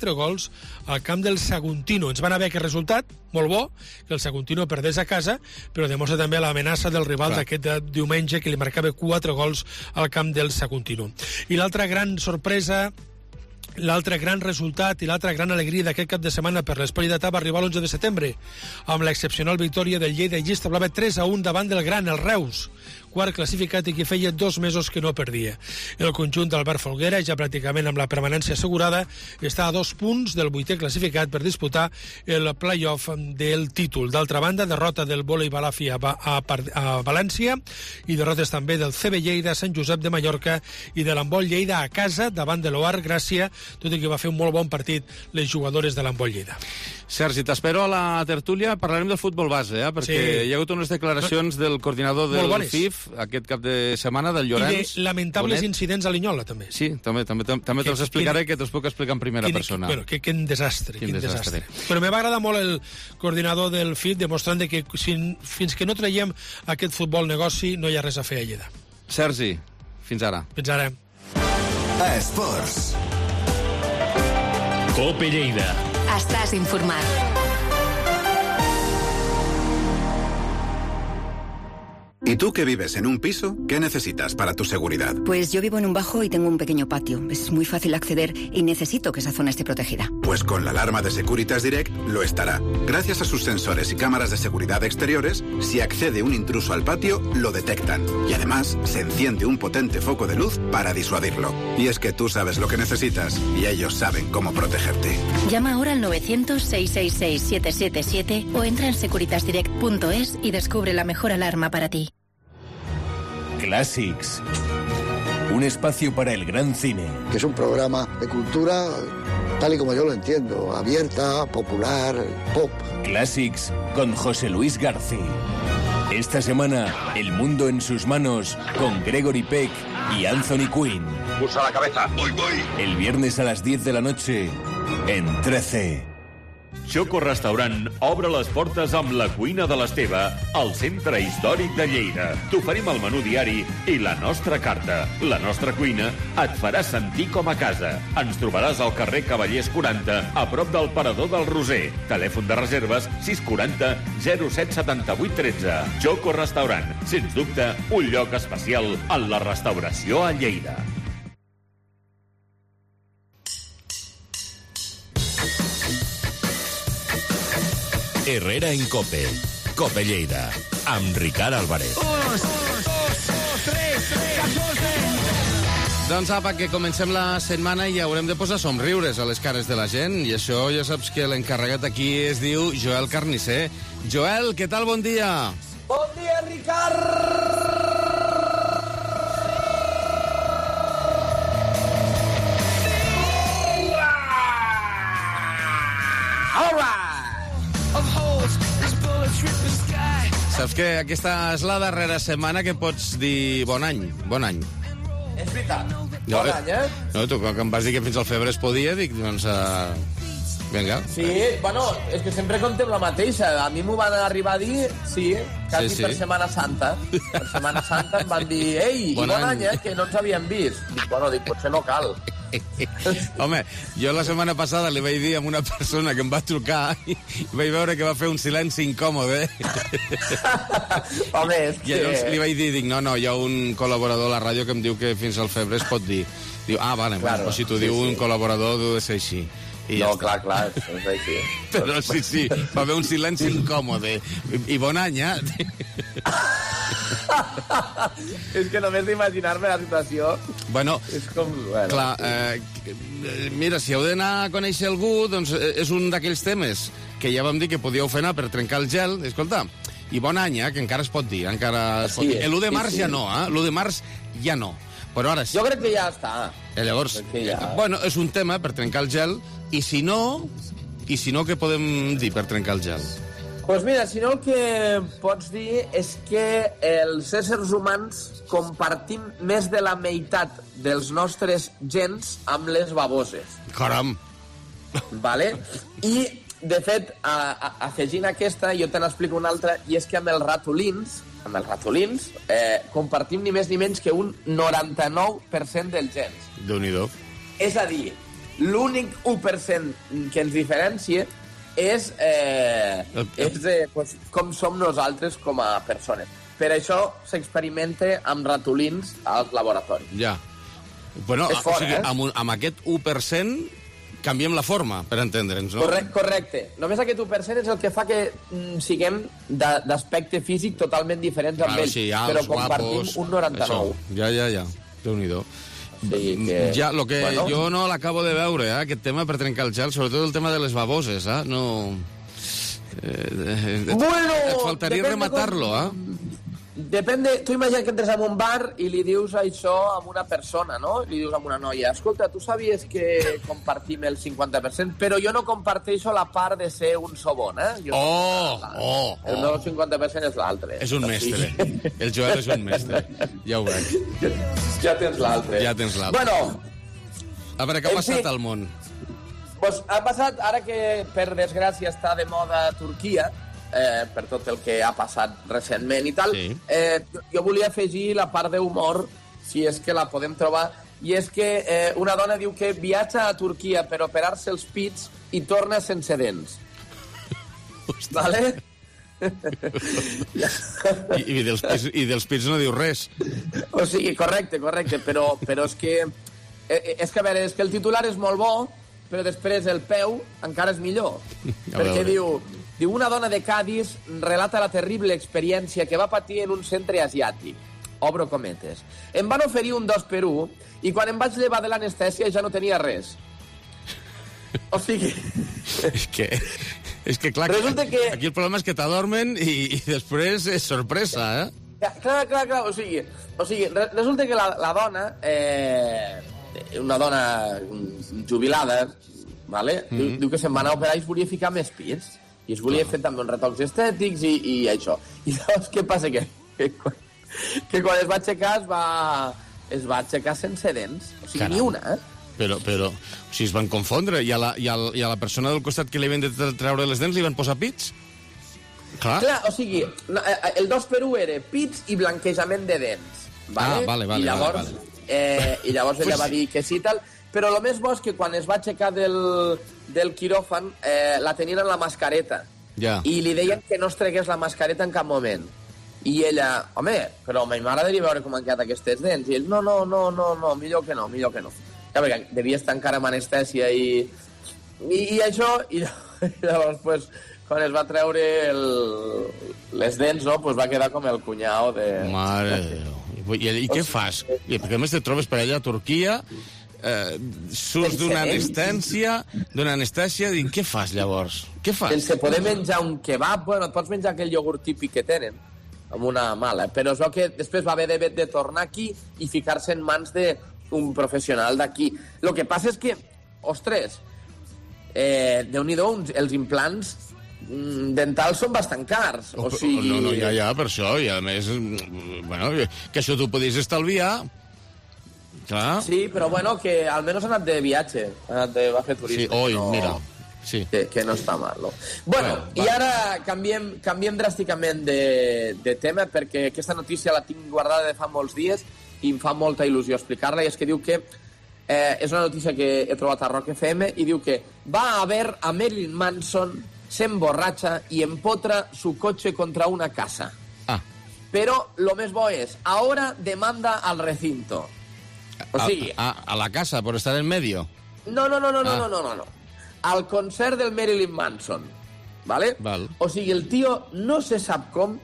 al camp del Saguntino. Ens van haver aquest resultat, molt bo, que el Saguntino perdés a casa, però demostra també l'amenaça del rival d'aquest diumenge, que li marcava 4 gols al camp del Saguntino. I l'altra gran sorpresa, l'altre gran resultat i l'altra gran alegria d'aquest cap de setmana per l'Espoli d'Età va arribar l'11 de setembre, amb l'excepcional victòria del Lleida i Llista Blava 3-1 davant del Gran, el Reus, quart classificat i que feia 2 mesos que no perdia. El conjunt d'Albert Folguera, ja pràcticament amb la permanència assegurada, està a 2 punts del 8è classificat per disputar el play-off del títol. D'altra banda, derrota del Volei Balafi a València i derrotes també del CB Lleida, Sant Josep de Mallorca i de l'Handbol Lleida a casa davant de l'Oar Gràcia, tot i que va fer un molt bon partit les jugadores de l'Handbol Lleida. Sergi, t'espero a la tertúlia. Parlarem del futbol base, perquè hi ha hagut unes declaracions del coordinador del FIF aquest cap de setmana, del Llorenç. I de lamentables incidents a Linyola, també. Sí, també te'ls explicaré, que te'ls puc explicar en primera persona. Quin desastre. Però me va agradar molt el coordinador del FIF demostrant que fins que no traiem aquest futbol negoci no hi ha res a fer a Lleida. Sergi, fins ara. Fins ara. Esports. COPE Lleida. Estàs informat. ¿Y tú que vives en un piso? ¿Qué necesitas para tu seguridad? Pues yo vivo en un bajo y tengo un pequeño patio. Es muy fácil acceder y necesito que esa zona esté protegida. Pues con la alarma de Securitas Direct lo estará. Gracias a sus sensores y cámaras de seguridad exteriores, si accede un intruso al patio, lo detectan. Y además, se enciende un potente foco de luz para disuadirlo. Y es que tú sabes lo que necesitas y ellos saben cómo protegerte. Llama ahora al 900-666-777 o entra en securitasdirect.es y descubre la mejor alarma para ti. Classics. Un espacio para el gran cine. Que es un programa de cultura tal y como yo lo entiendo, abierta, popular, pop. Classics con José Luis García. Esta semana, El mundo en sus manos con Gregory Peck y Anthony Quinn. Pulsa la cabeza. Voy. El viernes a las 10 de la noche en 13. Choco Restaurant obre les portes amb la cuina de l'Esteve al Centre Històric de Lleida. T'oferim el menú diari i la nostra carta. La nostra cuina et farà sentir com a casa. Ens trobaràs al carrer Cavallers 40, a prop del Parador del Roser. Telèfon de reserves 640 07 78 13. Choco Restaurant, sens dubte, un lloc especial en la restauració a Lleida. Herrera en COPE. COPE Lleida. Amb Ricard Álvarez. Doncs apa, que comencem la setmana i haurem de posar somriures a les cares de la gent. I això ja saps que l'encarregat aquí es diu Joel Carnisser. Joel, què tal? Bon dia. Bon dia, Ricard. Saps que aquesta és la darrera setmana que pots dir bon any. Bon any. És veritat. Bon any, eh? No, tu, quan em vas dir que fins al febrer es podia, dic, doncs... Vinga. Sí, bueno, és que sempre contem la mateixa. A mi m'ho van arribar a dir, sí, quasi per Setmana Santa. Per Setmana Santa em van dir, ei, bon any, que no ens havíem vist. Dic, potser no cal. Home, jo la setmana passada li vaig dir a una persona que em va trucar i vaig veure que va fer un silenci incòmode. Home, és que... I llavors li vaig dir, dic, no, hi ha un col·laborador a la ràdio que em diu que fins al febrer es pot dir. Diu, vale, claro, bueno, si t'ho diu un col·laborador, deu de ser així. No, clar, és així. Però sí, va haver un silenci incòmode. I bon any, eh? És que només d'imaginar-me la situació... Bueno, és com... clar, mira, si heu d'anar a conèixer algú, doncs és un d'aquells temes que ja vam dir que podíeu fer anar per trencar el gel. Escolta, i bon any, que encara es pot dir. L'1 de març ja no, l'1 de març ja no. Però ara sí. Jo crec que ja està. Llavors, bueno, és un tema per trencar el gel, i si no, què podem dir per trencar el gel? Doncs mira, si no el que pots dir és que els éssers humans compartim més de la meitat dels nostres gens amb les baboses. Caram! Vale? I, de fet, afegint aquesta, jo te n'explico una altra, i és que amb els ratolins compartim ni més ni menys que un 99% dels gens. Déu-n'hi-do. És a dir, l'únic 1% que ens diferencia és com som nosaltres com a persones. Per això s'experimenta amb ratolins als laboratoris. Ja. Bueno, és fort, amb aquest 1% canviem la forma, per entendre'ns, no? Correcte. Només aquest 1% és el que fa que siguem d'aspecte físic totalment diferents amb ells, però compartim un 99. Ja. Déu-n'hi-do. Sí, que... Ja, lo que jo no l'acabo de veure, aquest tema per trencar el gel, sobretot el tema de les baboses, no... Bueno... Et faltaria rematar-lo, Depèn de... Tu imagina que entres en un bar i li dius això a una persona, no? Li dius a una noia, escolta, tu sabies que compartim el 50%, però jo no comparteixo la part de ser un sobon, El meu 50% és l'altre. És un mestre. El Joel és un mestre. Ja ho veig. Ja tens l'altre. Bueno... A veure, què ha passat al món? Doncs ha passat, ara que per desgràcia està de moda Turquia, per tot el que ha passat recentment i tal, jo volia afegir la part d'humor, si és que la podem trobar, i és que una dona diu que viatja a Turquia per operar-se els pits i torna sense dents. Vale? I dels pits no diu res. O sigui, correcte, però és que... És que, a veure, és que el titular és molt bo, però després el peu encara és millor. Perquè diu, una dona de Cádiz relata la terrible experiència que va patir en un centre asiàtic. Obro cometes. Em van oferir un 2 per 1 i quan em vaig llevar de l'anestèsia ja no tenia res. O sigui... És que clar, aquí el problema és que t'adormen i després és sorpresa, Clar. O sigui, resulta que la dona, una dona jubilada, vale? Diu que se'n va anar a operar i es volia ficar més pits. I es volia fer també uns retocs estètics i això. I llavors què passa? Que quan es va aixecar es va aixecar sense dents. O sigui, ni una, Però, o sigui, es van confondre. I a la persona del costat que li havien de treure les dents li van posar pits? Clar, o sigui, el 2 per 1 era pits i blanquejament de dents. Vale? I llavors ella va dir que sí i tal, però el més bo és que quan es va aixecar del quiròfan la tenien en la mascareta i li deien que no es tregués la mascareta en cap moment. I ella, home, però m'agradaria veure com han quedat aquestes dents. I ell, no, millor que no. Ja, perquè devia estar encara amb anestèsia i això, i llavors, pues, quan es va treure les dents, no, pues va quedar com el cunyau de... Mare de Déu. I què fas? Perquè a més te trobes per allà a Turquia, surts d'una anestèsia, i què fas llavors? Què fas? Sense poder menjar un kebab, bueno, et pots menjar aquell iogurt típic que tenen, amb una mala, però es veu que després va haver de tornar aquí i ficar-se en mans d'un professional d'aquí. El que passa és que, ostres, Déu-n'hi-do, els implants dentals són bastant cars. O sigui... No, ja, per això, i a més, bueno, que això t'ho podies estalviar. Clar. Sí, però bueno, que almenys ha anat de viatge, va fer turisme. Sí, mira. Sí. Que no està mal, no? Bueno, i ara canviem dràsticament de tema, perquè aquesta notícia la tinc guardada de fa molts dies i em fa molta il·lusió explicar-la, i és que diu que és una notícia que he trobat a Rock FM, i diu que va haver a Marilyn Manson se emborratxa i empotra su coche contra una casa. Però lo més bo és, ahora demanda al recinto. O sigui... A la casa, por estar en medio. No. al concert del Marilyn Manson. ¿Vale? Val. O sigui, el tio no se sap com,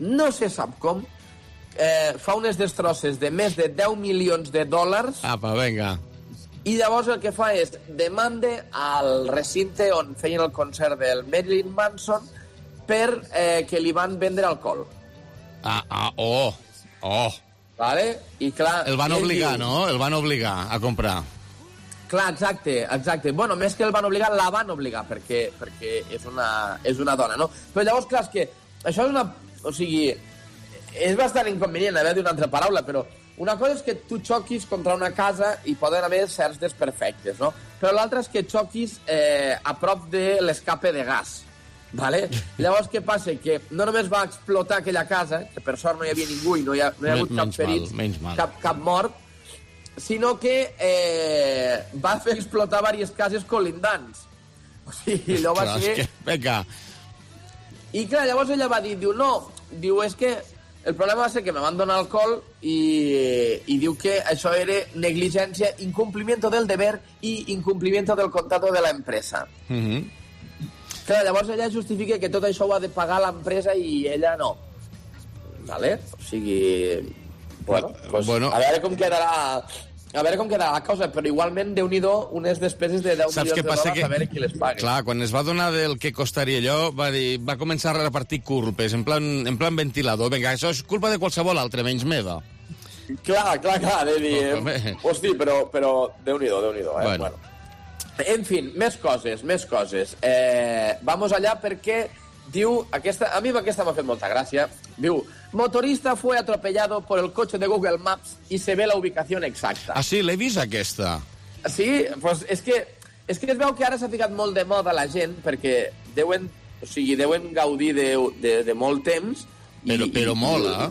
fa unes destrosses de més de 10 milions de dòlars. Apa, vinga. I llavors el que fa és demande al recinte on feien el concert del Marilyn Manson per que li van vendre alcohol. Vale? I clar... El van obligar, no? El van obligar a comprar. Clar, exacte. Bueno, més que el van obligar, la van obligar, perquè és una dona, no? Però llavors, clar, és que això és una... O sigui, és bastant inconvenient haver d'una altra paraula, però una cosa és que tu xoquis contra una casa i poden haver certs desperfectes, no? Però l'altra és que xoquis a prop de l'escape de gas, ¿vale? Llavors, què passa? Que no només va explotar aquella casa, que per sort no hi havia ningú i no hi ha hagut cap ferit, cap mort, sinó que va fer explotar diverses cases colindants. O sigui, allò va ser... Vinga. I clar, llavors ella va dir, diu, és que el problema va ser que me van donar alcohol i diu que això era negligència, incumplimiento del deber i incumplimiento del contrato de la empresa. Clar, llavors ella justifica que tot això ho ha de pagar l'empresa i ella no. Vale? O sigui... Bueno, a veure com quedarà... A veure com quedarà la cosa, però igualment, Déu-n'hi-do, unes despeses de 10 milions de dòlars, a veure qui les paga. Clar, quan es va donar del que costaria allò, va començar a repartir culpes, en plan ventilador. Vinga, això és culpa de qualsevol altre, menys meva. Clar, de dir... Hosti, però Déu-n'hi-do, Bueno. En fin, més coses. Vamos allá perquè diu... A mi aquesta m'ha fet molta gràcia. Diu, motorista fue atropellado por el coche de Google Maps y se ve la ubicación exacta. Ah, sí? L'he vist, aquesta. Sí? Pues és que es veu que ara s'ha ficat molt de moda la gent perquè deuen gaudir de molt temps. Però mola.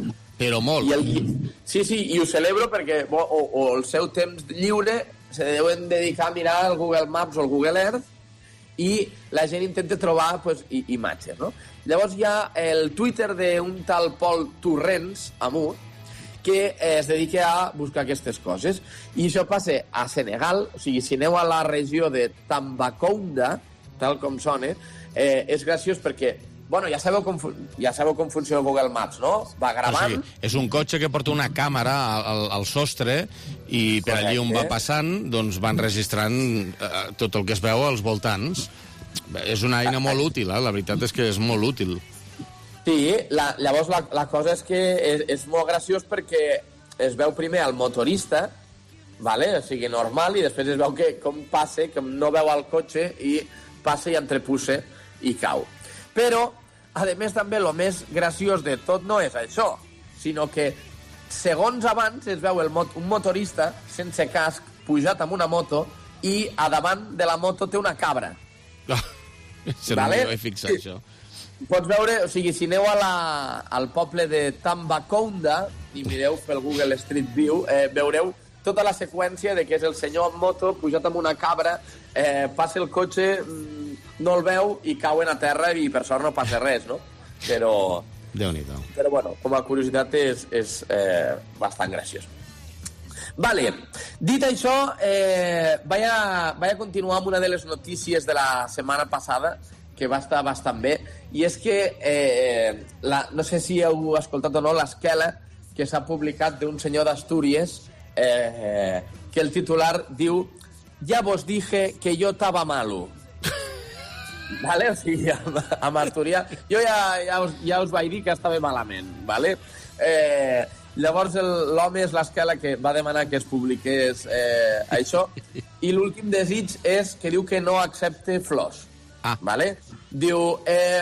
Sí, i ho celebro perquè o el seu temps lliure se deuen dedicar a mirar el Google Maps o el Google Earth i la gent intenta trobar imatges, no? Llavors hi ha el Twitter d'un tal Pol Torrents, Amur, que es dedica a buscar aquestes coses. I això passa a Senegal, o sigui, si aneu a la regió de Tambacounda, tal com sona, és graciós perquè, bueno, ja sabeu com funciona Google Maps, no? Va gravant... O sigui, és un cotxe que porta una càmera al sostre i per allí on va passant, doncs van registrant tot el que es veu als voltants. És una eina molt útil, la veritat és que és molt útil. Sí, llavors la cosa és que és molt graciós perquè es veu primer el motorista, vale? O sigui, normal, i després es veu com passa, que no veu el cotxe i passa i entrepussa i cau. Però, a més, també el més graciós de tot no és això, sinó que segons abans es veu un motorista sense casc pujat amb una moto i a davant de la moto té una cabra. Vale? No he fixat, això. Pots veure, o sigui, si aneu al poble de Tambacounda i mireu pel Google Street View, veureu tota la seqüència de que és el senyor amb moto pujat amb una cabra, passa el cotxe, no el veu i cauen a terra i per sort no passa res, no? Però... Déu-n'hi-do. Però, bueno, com a curiositat és bastant graciós. Vale, dit això, vaig a continuar amb una de les notícies de la setmana passada, que va estar bastant bé, i és que, no sé si heu escoltat o no, l'esquela que s'ha publicat d'un senyor d'Astúries, que el titular diu «Ja vos dije que yo estaba malo». Vale? O sigui, amb asturià, jo ja us vaig dir que estava malament, vale? Llavors l'home és l'esquela que va demanar que es publiqués això, i l'últim desig és que diu que no accepte flors. ¿Vale? Diu,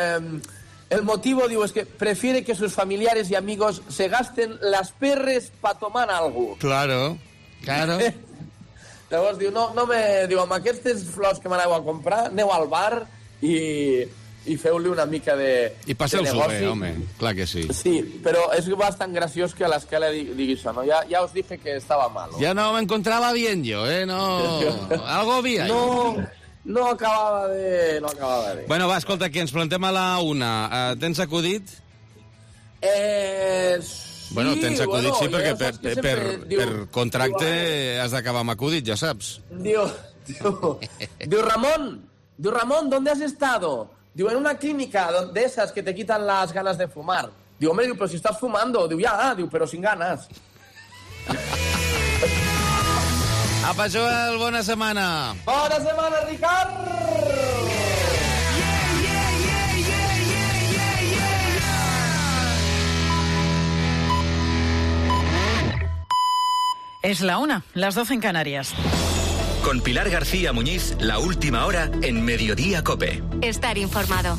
el motivo, diu, es que prefiere que sus familiares y amigos se gasten las perres para tomar algo. Claro. Llavors diu, diu, amb aquestes flors que m'aneu a comprar, aneu al bar i feu-li una mica de I passeu-s'ho bé, home, clar que sí. Sí, però és bastant graciós que l'esquela digui això, no? Ja us dije que estava malo. Ja no me encontraba bien yo, no... Algo había. No acabava de... Bueno, va, escolta, que ens plantem a la una. Tens acudit? Sí, bueno, tens acudit, sí, perquè per contracte has d'acabar amb acudit, ja saps. Diu, Ramon, Diu, Ramón, ¿dónde has estado? Diu, en una clínica de esas que te quitan las ganas de fumar. Diu, hombre, pero si estás fumando. Diu, ya, pero sin ganas. Apa, Joel, bona setmana. Bona setmana, Ricard! Es la 1, las 12 en Canarias. Con Pilar García Muñiz, la última hora en Mediodía COPE. Estar informado.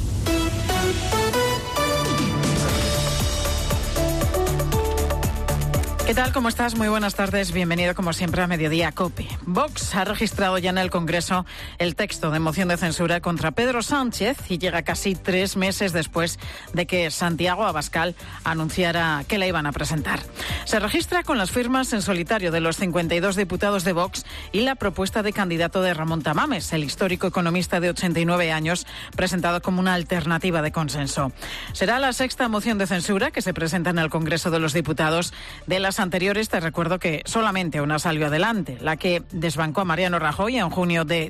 ¿Qué tal? ¿Cómo estás? Muy buenas tardes. Bienvenido, como siempre, a Mediodía COPE. Vox ha registrado ya en el Congreso el texto de moción de censura contra Pedro Sánchez y llega casi 3 meses después de que Santiago Abascal anunciara que la iban a presentar. Se registra con las firmas en solitario de los 52 diputados de Vox y la propuesta de candidato de Ramón Tamames, el histórico economista de 89 años, presentado como una alternativa de consenso. Será la 6ª moción de censura que se presenta en el Congreso de los Diputados. De las anteriores, te recuerdo que solamente una salió adelante, la que desbancó a Mariano Rajoy en junio de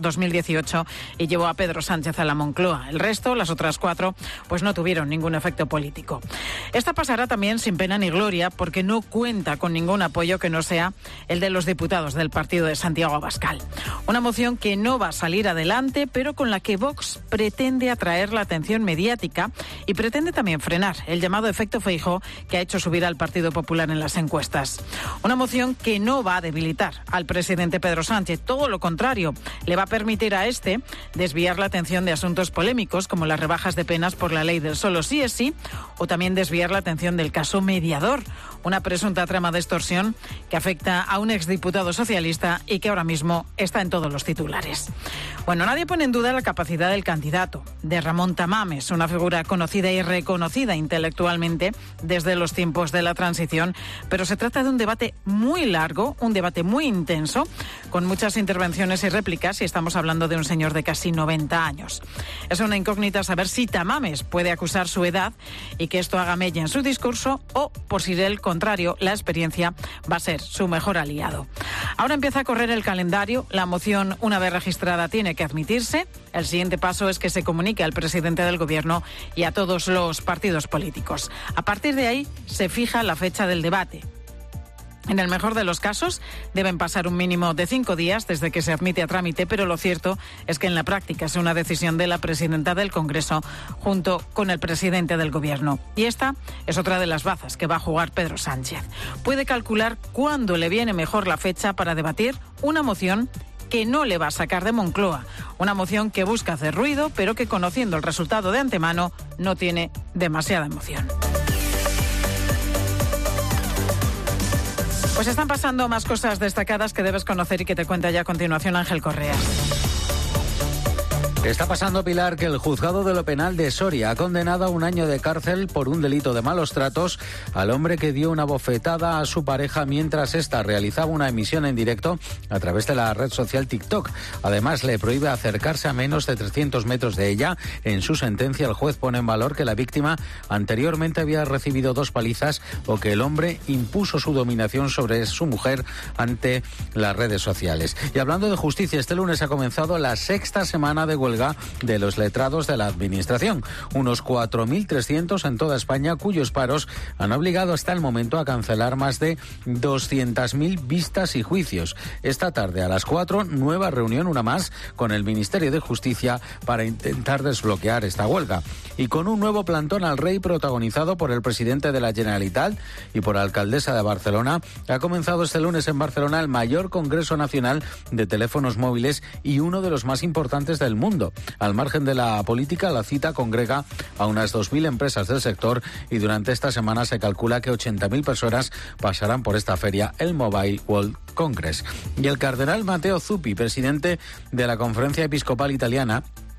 2018 y llevó a Pedro Sánchez a la Moncloa. El resto, las otras 4, pues no tuvieron ningún efecto político. Esta pasará también sin pena ni gloria porque no cuenta con ningún apoyo que no sea el de los diputados del partido de Santiago Abascal. Una moción que no va a salir adelante, pero con la que Vox pretende atraer la atención mediática y pretende también frenar el llamado efecto Feijóo que ha hecho subir al Partido Popular en las encuestas. Una moción que no va a debilitar al presidente Pedro Sánchez, todo lo contrario, le va a permitir a este desviar la atención de asuntos polémicos como las rebajas de penas por la ley del solo sí es sí, o también desviar la atención del caso Mediador, una presunta trama de extorsión que afecta a un exdiputado socialista y que ahora mismo está en todos los titulares. Bueno, nadie pone en duda la capacidad del candidato, de Ramón Tamames, una figura conocida y reconocida intelectualmente desde los tiempos de la transición, pero se trata de un debate muy largo, un debate muy intenso, con muchas intervenciones y réplicas, y estamos hablando de un señor de casi 90 años. Es una incógnita saber si Tamames puede acusar su edad y que esto haga mella en su discurso, o, por si del contrario, la experiencia va a ser su mejor aliado. Ahora empieza a correr el calendario, la moción, una vez registrada, tiene que admitirse. El siguiente paso es que se comunique al presidente del Gobierno y a todos los partidos políticos. A partir de ahí se fija la fecha del debate. En el mejor de los casos, deben pasar un mínimo de 5 días desde que se admite a trámite, pero lo cierto es que en la práctica es una decisión de la presidenta del Congreso junto con el presidente del Gobierno. Y esta es otra de las bazas que va a jugar Pedro Sánchez. Puede calcular cuándo le viene mejor la fecha para debatir una moción que no le va a sacar de Moncloa. Una moción que busca hacer ruido, pero que, conociendo el resultado de antemano, no tiene demasiada emoción. Pues están pasando más cosas destacadas que debes conocer y que te cuenta ya a continuación Ángel Correa. Está pasando, Pilar, que el juzgado de lo penal de Soria ha condenado a 1 año de cárcel por un delito de malos tratos al hombre que dio una bofetada a su pareja mientras ésta realizaba una emisión en directo a través de la red social TikTok. Además, le prohíbe acercarse a menos de 300 metros de ella. En su sentencia, el juez pone en valor que la víctima anteriormente había recibido 2 palizas o que el hombre impuso su dominación sobre su mujer ante las redes sociales. Y hablando de justicia, este lunes ha comenzado la 6ª semana de huelga de los letrados de la Administración. Unos 4.300 en toda España, cuyos paros han obligado hasta el momento a cancelar más de 200.000 vistas y juicios. Esta tarde a las 4, nueva reunión, una más, con el Ministerio de Justicia para intentar desbloquear esta huelga. Y con un nuevo plantón al rey protagonizado por el presidente de la Generalitat y por la alcaldesa de Barcelona, ha comenzado este lunes en Barcelona el mayor Congreso Nacional de Teléfonos Móviles y uno de los más importantes del mundo. Al margen de la política, la cita congrega a unas 2.000 empresas del sector y durante esta semana se calcula que 80.000 personas pasarán por esta feria, el Mobile World Congress. Y el cardenal Matteo Zuppi, presidente de la Conferencia Episcopal Italiana,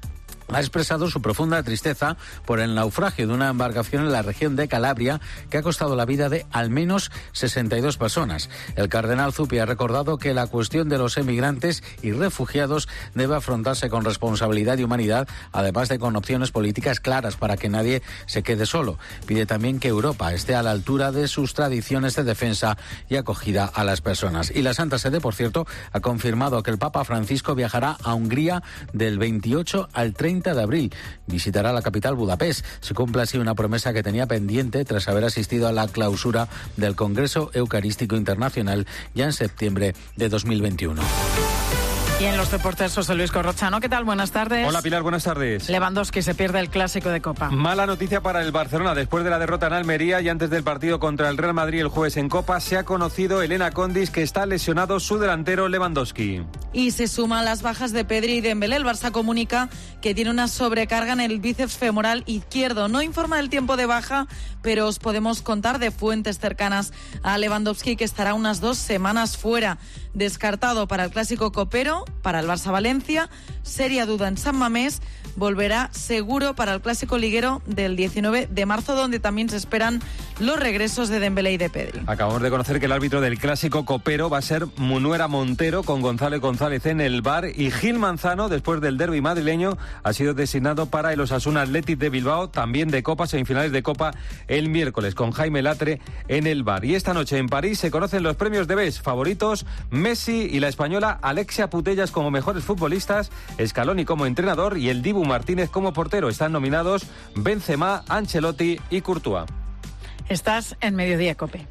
ha expresado su profunda tristeza por el naufragio de una embarcación en la región de Calabria que ha costado la vida de al menos 62 personas. El cardenal Zuppi ha recordado que la cuestión de los emigrantes y refugiados debe afrontarse con responsabilidad y humanidad, además de con opciones políticas claras para que nadie se quede solo. Pide también que Europa esté a la altura de sus tradiciones de defensa y acogida a las personas. Y la Santa Sede, por cierto, ha confirmado que el Papa Francisco viajará a Hungría del 28 al 30 de abril. Visitará la capital, Budapest. Se cumple así una promesa que tenía pendiente tras haber asistido a la clausura del Congreso Eucarístico Internacional ya en septiembre de 2021. Y en los deportes, José Luis Corrochano. ¿Qué tal? Buenas tardes. Hola, Pilar, buenas tardes. Lewandowski se pierde el Clásico de Copa. Mala noticia para el Barcelona. Después de la derrota en Almería y antes del partido contra el Real Madrid el jueves en Copa, se ha conocido Elena Condis que está lesionado su delantero Lewandowski. Y se suman las bajas de Pedri y Dembélé. El Barça comunica que tiene una sobrecarga en el bíceps femoral izquierdo. No informa del tiempo de baja, pero os podemos contar de fuentes cercanas a Lewandowski que estará unas 2 semanas fuera. Descartado para el Clásico copero, para el Barça-Valencia, seria duda en San Mamés, volverá seguro para el Clásico liguero del 19 de marzo, donde también se esperan los regresos de Dembélé y de Pedri. Acabamos de conocer que el árbitro del Clásico copero va a ser Munuera Montero, con González González en el VAR, y Gil Manzano, después del derbi madrileño, ha sido designado para el Osasuna Athletic de Bilbao, también de Copa, semifinales de Copa el miércoles, con Jaime Latre en el VAR. Y esta noche en París se conocen los premios de BES, favoritos Messi y la española Alexia Putellas como mejores futbolistas, Scaloni como entrenador y el Dibu Martínez como portero. Están nominados Benzema, Ancelotti y Courtois. Estás en Mediodía Cope.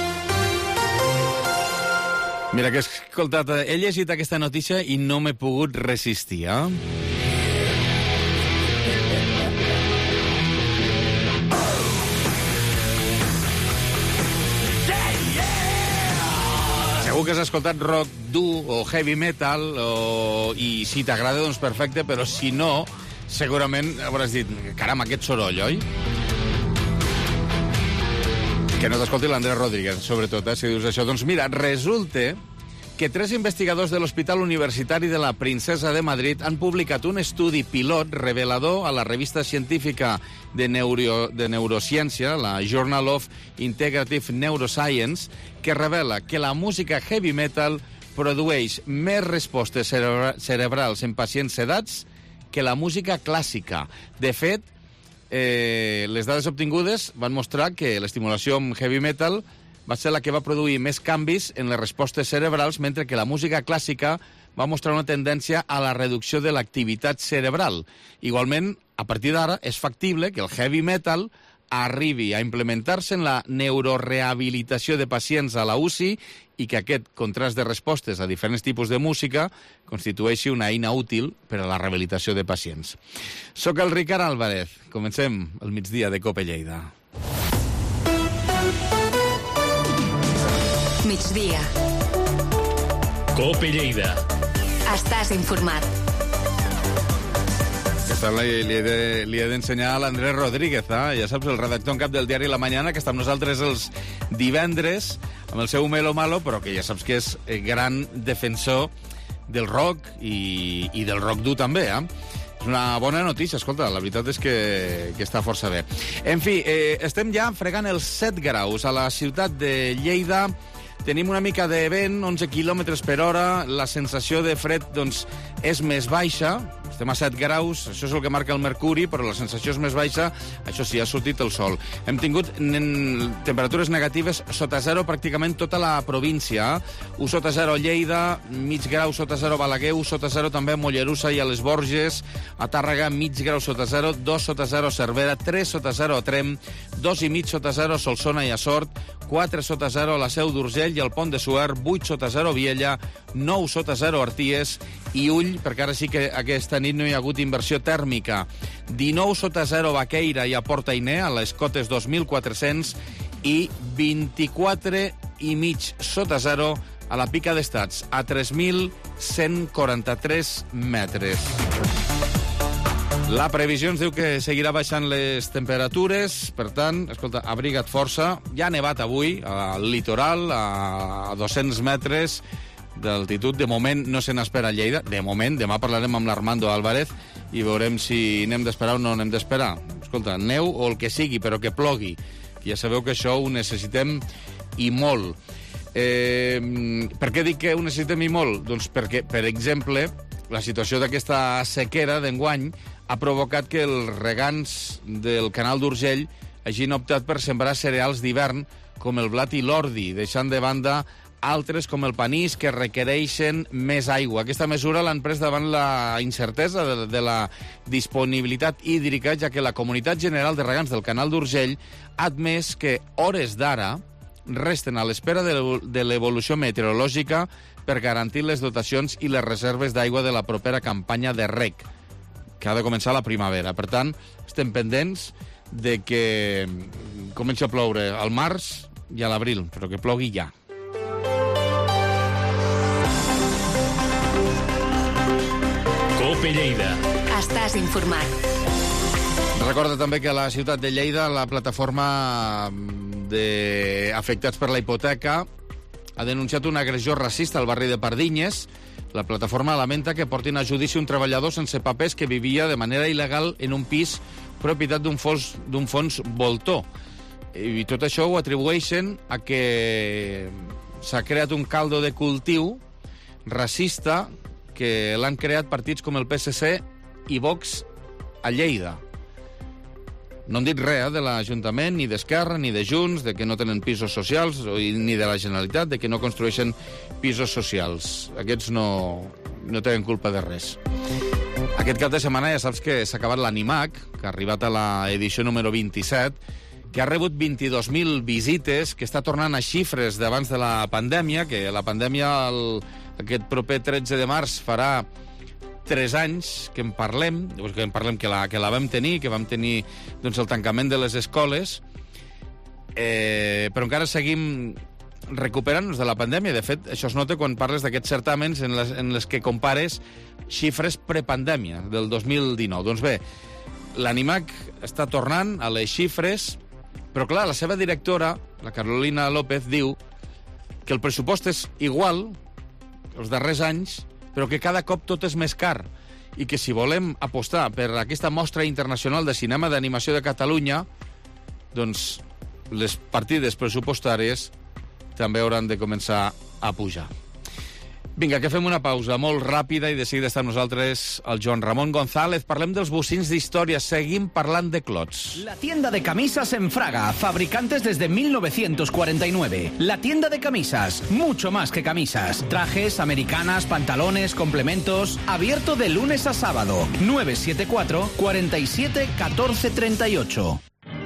Mira, que he escoltat, he llegit aquesta notícia i no m'he pogut resistir, Segur que has escoltat rock dur o heavy metal i si t'agrada, doncs perfecte, però si no, segurament hauràs dit, caram, aquest soroll, oi? Que no t'escolti l'Andrés Rodríguez, sobretot, si dius això. Doncs mira, resulta que 3 investigadors de l'Hospital Universitari de la Princesa de Madrid han publicat un estudi pilot revelador a la revista científica de neurociència, la Journal of Integrative Neuroscience, que revela que la música heavy metal produeix més respostes cerebrals en pacients sedats que la música clàssica. De fet, les dades obtingudes van mostrar que l'estimulació amb heavy metal va ser la que va produir més canvis en les respostes cerebrals, mentre que la música clàssica va mostrar una tendència a la reducció de l'activitat cerebral. Igualment, a partir d'ara, és factible que el heavy metal arribi a implementar-se en la neurorehabilitació de pacients a la UCI i que aquest contrast de respostes a diferents tipus de música constitueixi una eina útil per a la rehabilitació de pacients. Soc el Ricard Álvarez. Comencem el migdia de Cope Lleida. Migdia. Cope Lleida. Estàs informat. Aquesta li he d'ensenyar a l'Andrés Rodríguez, ja saps, el redactor en cap del diari La Mañana, que està amb nosaltres els divendres, amb el seu Melo Malo, però que ja saps que és gran defensor del rock i del rock dur també, És una bona notícia, escolta, la veritat és que està força bé. En fi, estem ja fregant els 7 graus a la ciutat de Lleida. Tenim una mica de vent, 11 km per hora, la sensació de fred doncs, és més baixa, estem a 7 graus, això és el que marca el mercuri, però la sensació és més baixa, això sí, ha sortit el sol. Hem tingut temperatures negatives sota zero pràcticament tota la província. 1 sota zero a Lleida, mig grau sota zero a Balaguer, 1 sota zero també a Mollerussa i a les Borges, a Tàrrega mig grau sota zero, 2 sota zero a Cervera, 3 sota zero a Trem, 2,5 sota zero a Solsona i a Sort, 4 sota 0 a la Seu d'Urgell i al Pont de Suert, 8 sota 0 a Viella, 9 sota 0 a Arties i Ull, perquè ara sí que aquesta nit no hi ha hagut inversió tèrmica. 19 sota 0 a Baqueira i a Port-Ainé, a les cotes 2.400, i 24,5 sota 0 a la Pica d'Estats, a 3.143 metres. La previsió ens diu que seguirà baixant les temperatures, per tant, escolta, abriga't força. Ja ha nevat avui al litoral, a 200 metres d'altitud. De moment no se n'espera a Lleida. De moment, demà parlarem amb l'Armando Álvarez, i veurem si n'hem d'esperar o no n'hem d'esperar. Escolta, neu o el que sigui, però que plogui. Ja sabeu que això ho necessitem i molt. Per què dic que ho necessitem i molt? Doncs perquè, per exemple, la situació d'aquesta sequera d'enguany ha provocat que els regants del canal d'Urgell hagin optat per sembrar cereals d'hivern com el blat i l'ordi, deixant de banda altres com el panís que requereixen més aigua. Aquesta mesura l'han pres davant la incertesa de la disponibilitat hídrica, ja que la Comunitat General de Regants del Canal d'Urgell ha admès que hores d'ara resten a l'espera de l'evolució meteorològica per garantir les dotacions i les reserves d'aigua de la propera campanya de reg, que ha de començar la primavera. Per tant, estem pendents de que comenci a ploure al març i a l'abril, però que plogui ja. Cope Lleida. Estàs informat. Recorda també que a la ciutat de Lleida la plataforma d'afectats per la hipoteca ha denunciat una agressió racista al barri de Pardinyes. La plataforma lamenta que portin a judici un treballador sense papers que vivia de manera il·legal en un pis propietat d'un fons voltor. I tot això ho atribueixen a que s'ha creat un caldo de cultiu racista que l'han creat partits com el PSC i Vox a Lleida. No han dit res de l'Ajuntament, ni d'Esquerra, ni de Junts, de que no tenen pisos socials, ni de la Generalitat, de que no construeixen pisos socials. Aquests no tenen culpa de res. Aquest cap de setmana ja saps que s'ha acabat l'Animac, que ha arribat a l'edició número 27, que ha rebut 22.000 visites, que està tornant a xifres d'abans de la pandèmia, que la pandèmia aquest proper 13 de març farà 3 anys que en parlem, que la vam tenir, que vam tenir doncs, el tancament de les escoles, però encara seguim recuperant-nos de la pandèmia. De fet, això es nota quan parles d'aquests certàmens en les que compares xifres prepandèmia del 2019. Doncs bé, l'Animac està tornant a les xifres, però clar, la seva directora, la Carolina López, diu que el pressupost és igual els darrers anys, però que cada cop tot és més car i que si volem apostar per aquesta mostra internacional de cinema d'animació de Catalunya, doncs les partides pressupostàries també hauran de començar a pujar. Vinga, que fem una pausa molt ràpida i de seguida està amb nosaltres el Joan Ramon González. Parlem dels bocins d'història. Seguim parlant de clots. La tienda de camisas en Fraga, fabricantes desde 1949. La tienda de camisas, mucho más que camisas. Trajes, americanas, pantalones, complementos. Abierto de lunes a sábado. 974 47 14 38.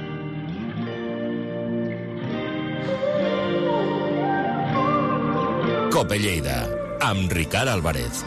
Cope Lleida, amb Ricard Álvarez.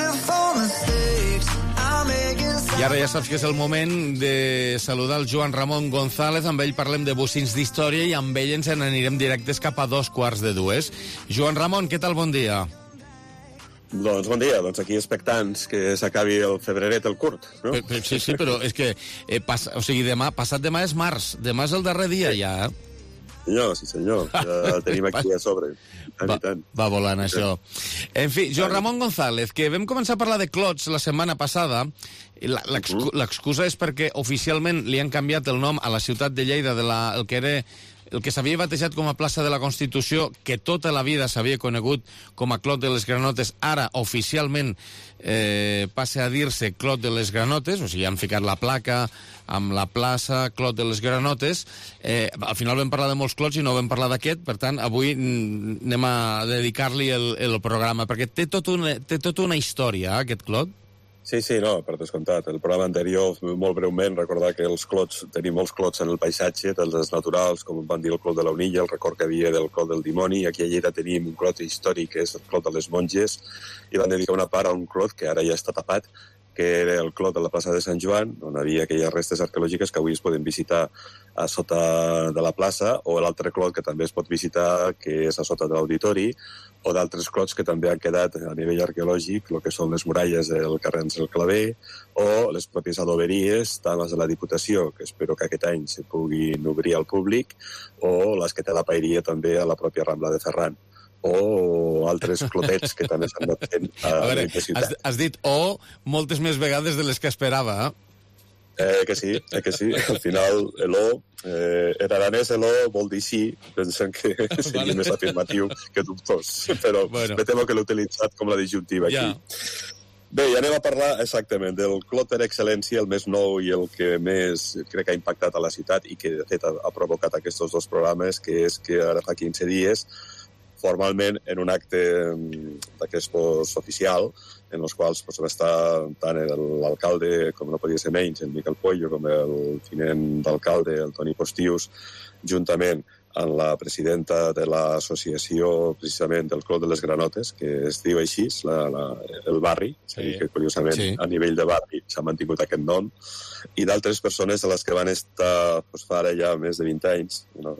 I ara ja saps que és el moment de saludar el Joan Ramon González. Amb ell parlem de bocins d'història i amb ell ens n'anirem directes cap a 2:15. Joan Ramon, què tal? Bon dia. Doncs bon dia, doncs aquí expectants que s'acabi el febreret el curt, no? Sí, però és que passat demà és març, demà és el darrer dia ja, Sí senyor, ja el tenim aquí a sobre. Va volant això. En fi, Joan Ramon González, que vam començar a parlar de clots la setmana passada. L'excusa és perquè oficialment li han canviat el nom a la ciutat de Lleida el que s'havia batejat com a plaça de la Constitució, que tota la vida s'havia conegut com a Clot de les Granotes, ara oficialment passa a dir-se Clot de les Granotes, o sigui, han ficat la placa amb la plaça Clot de les Granotes. Al final vam parlar de molts clots i no vam parlar d'aquest, per tant, avui anem a dedicar-li el programa, perquè té tota una història, aquest Clot. Sí, no, per descomptat. El programa anterior, molt breument, recordar que els clots, tenim molts clots en el paisatge, dels naturals, com van dir el Clot de la Unilla, el record que havia del Clot del Dimoni, i aquí a Lleida tenim un clot històric, que és el Clot de les Monges, i van dedicar una part a un clot que ara ja està tapat, que era el Clot de la plaça de Sant Joan, on havia aquelles restes arqueològiques que avui es poden visitar a sota de la plaça, o l'altre Clot que també es pot visitar, que és a sota de l'auditori, o d'altres clots que també han quedat a nivell arqueològic, el que són les muralles del carrer Ansel Clavé, o les pròpies adoberies, tant les de la Diputació, que espero que aquest any se puguin obrir al públic, o les que té la paeria també a la pròpia Rambla de Ferran, o altres clotets que també s'han anat fent a la ciutat. Has dit moltes més vegades de les que esperava, Que sí. Al final, en aranès vol dir sí, pensant que seria més afirmatiu que dubtós. Però me temo que l'he utilitzat com la disjuntiva aquí. Bé, ja anem a parlar exactament del clot per excel·lència, el més nou i el que més crec que ha impactat a la ciutat i que de fet ha provocat aquests dos programes, que és que ara fa 15 dies, formalment, en un acte d'aquest oficial, en els quals va estar tant l'alcalde, com no podia ser menys, el Miquel Puello, com el tinent d'alcalde, el Toni Postius, juntament amb la presidenta de l'associació, precisament, del Clot de les Granotes, que es diu així, el barri, que curiosament a nivell de barri s'ha mantingut aquest nom, i d'altres persones de les que van estar fa ara ja més de 20 anys,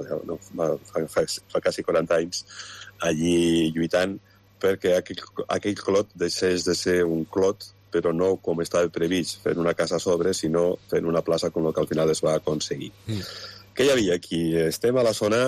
fa quasi 40 anys, allí lluitant perquè aquell clot deixés de ser un clot, però no com estava previst, fent una casa a sobre, sinó fent una plaça com el que al final es va aconseguir. Què hi havia aquí? Estem a la zona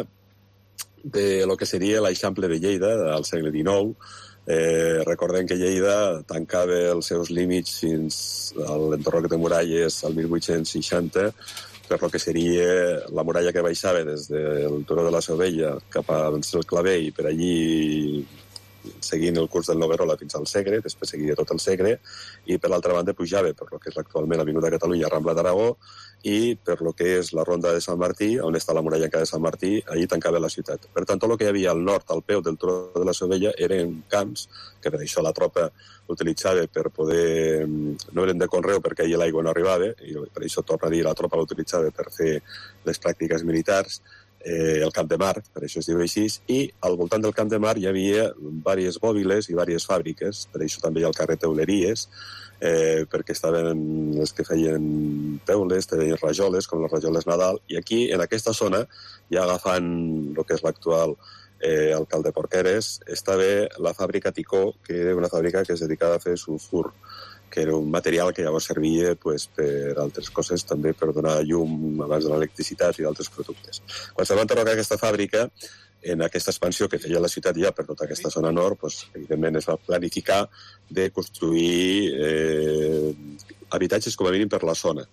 de lo que seria l'Eixample de Lleida al segle XIX. Recordem que Lleida tancava els seus límits fins a l'entorroc de muralles al 1860, per lo que seria la muralla que baixava des del Turó de la Sovella cap a el Claver i per allí seguint el curs del Noguerola fins al Segre, després seguia tot el Segre, i per l'altra banda pujava per lo que és actualment l'Avinguda Catalunya, Rambla d'Aragó, i per lo que és la Ronda de Sant Martí, on està la muralla encara de Sant Martí, allí tancava la ciutat. Per tant, tot el que hi havia al nord, al peu del Turó de la Sovella, eren camps, que per això la tropa l'utilitzava per poder... No eren de conreu perquè allà l'aigua no arribava, i per això torna a dir, la tropa l'utilitzava per fer les pràctiques militars, el Camp de Mar, per això es diu així, i al voltant del Camp de Mar hi havia diverses bòbiles i diverses fàbriques, per això també hi ha el carrer Teuleries, perquè estaven les que feien teules, tenien rajoles, com les rajoles Nadal, i aquí, en aquesta zona, ja agafant el que és l'actual alcalde Porqueres, estava la fàbrica Ticó, que era una fàbrica que es dedicava a fer sulfur, que era un material que llavors servia per altres coses, també per donar llum abans de l'electricitat i d'altres productes. Quan se va enderrocar aquesta fàbrica, en aquesta expansió que feia la ciutat ja per tota aquesta zona nord, evidentment es va planificar de construir habitatges com a mínim per la zona.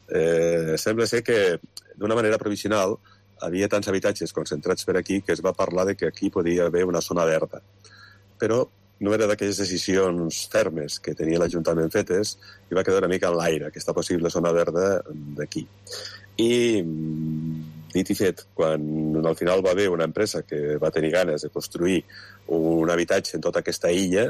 Sembla ser que d'una manera provisional havia tants habitatges concentrats per aquí que es va parlar de que aquí podia haver una zona verda. Però no era d'aquelles decisions fermes que tenia l'Ajuntament fetes i va quedar una mica en l'aire, aquesta possible zona verda d'aquí. I, dit i fet, quan al final va haver una empresa que va tenir ganes de construir un habitatge en tota aquesta illa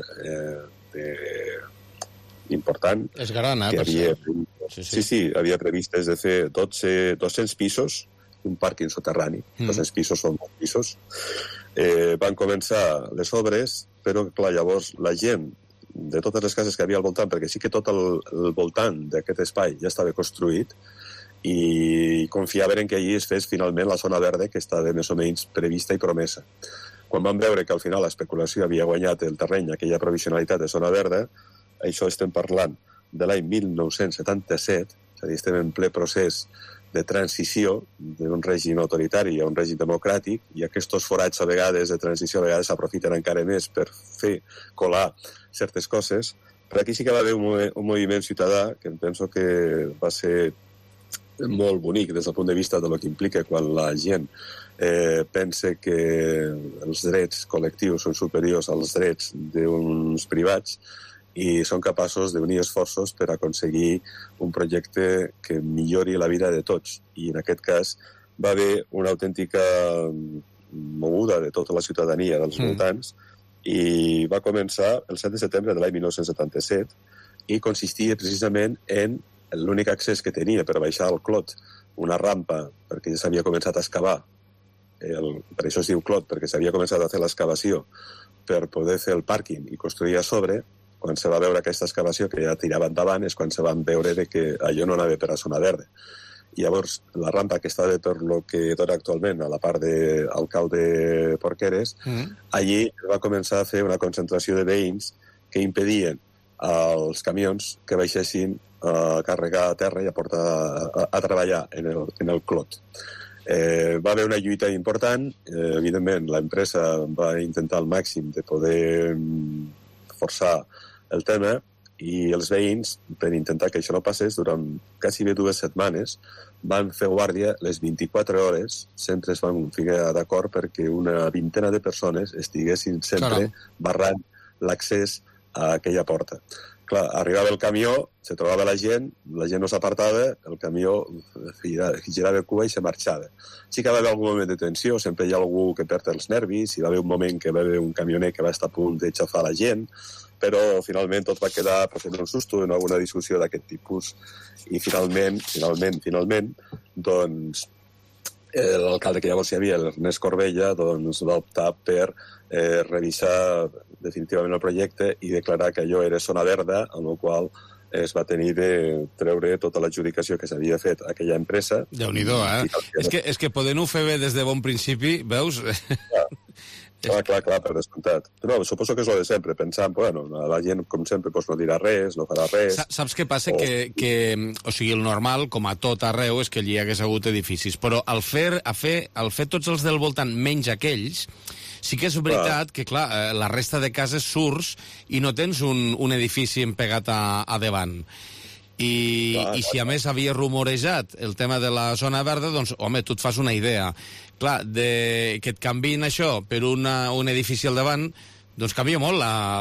important... És gran, que havia, sí, havia previstes de fer 200 pisos, un pàrquing soterrani, 200 pisos són molts pisos. Van començar les obres, però, clar, llavors la gent de totes les cases que havia al voltant, perquè sí que tot el voltant d'aquest espai ja estava construït, i confiaven en que allí es fes finalment la zona verda que estava més o menys prevista i promesa. Quan van veure que al final l'especulació havia guanyat el terreny, aquella provisionalitat de zona verda, això estem parlant de l'any 1977, és a dir, estem en ple procés de transició d'un règim autoritari a un règim democràtic, i aquests forats a vegades de transició a vegades s'aprofiten encara més per fer colar certes coses. Però aquí sí que va haver un moviment ciutadà que em penso que va ser molt bonic des del punt de vista de lo que implica quan la gent pensa que els drets col·lectius són superiors als drets d'uns privats, i són capaços d'unir esforços per aconseguir un projecte que millori la vida de tots. I en aquest cas va haver una autèntica moguda de tota la ciutadania dels voltants, i va començar el 7 de setembre de l'any 1977 i consistia precisament en l'únic accés que tenia per baixar al clot, una rampa, perquè ja s'havia començat a excavar, per això es diu clot, perquè s'havia començat a fer l'excavació per poder fer el pàrquing i construir a sobre. Quan se va veure aquesta excavació que ja tirava endavant és quan se van veure que allò no anava per a zona verda. I llavors la rampa que estava per lo que dona actualment a la part d'alcalde Porqueres, allí va començar a fer una concentració de veïns que impedien als camions que baixessin a carregar a terra i a portar a treballar en el clot. Va haver una lluita important, evidentment l'empresa va intentar al màxim de poder forçar el tema, i els veïns, per intentar que això no passés, durant quasi bé 2 setmanes van fer guàrdia les 24 hores, sempre es van ficar d'acord perquè una vintena de persones estiguessin sempre barrant l'accés a aquella porta. Clar, arribava el camió, se trobava la gent no s'apartava, el camió girava cua i se marxava. Sí que va haver algun moment de tensió, sempre hi ha algú que perd els nervis, hi va haver un moment que va haver un camioner que va estar a punt de xafar la gent, però finalment tot va quedar en un susto, en alguna discussió d'aquest tipus, i finalment, doncs, l'alcalde que llavors hi havia, l'Ernest Corbella, doncs va optar per revisar definitivament el projecte i declarar que allò era zona verda, amb la qual es va tenir de treure tota l'adjudicació que s'havia fet a aquella empresa. Déu-n'hi-do, És que podent-ho fer bé des de bon principi, veus? Clar, per descomptat. Però suposo que és el de sempre, pensant, bueno, la gent, com sempre, doncs no dirà res, no farà res. Saps què passa? O sigui, el normal, com a tot arreu, és que allí hi hagués hagut edificis, però al fer tots els del voltant menys aquells, sí que és veritat que, clar, la resta de cases surts i no tens un edifici empegat a davant. I si a més havia rumorejat el tema de la zona verda, doncs, home, tu et fas una idea. Clar, que et canviïn això per un edifici al davant, doncs canvia molt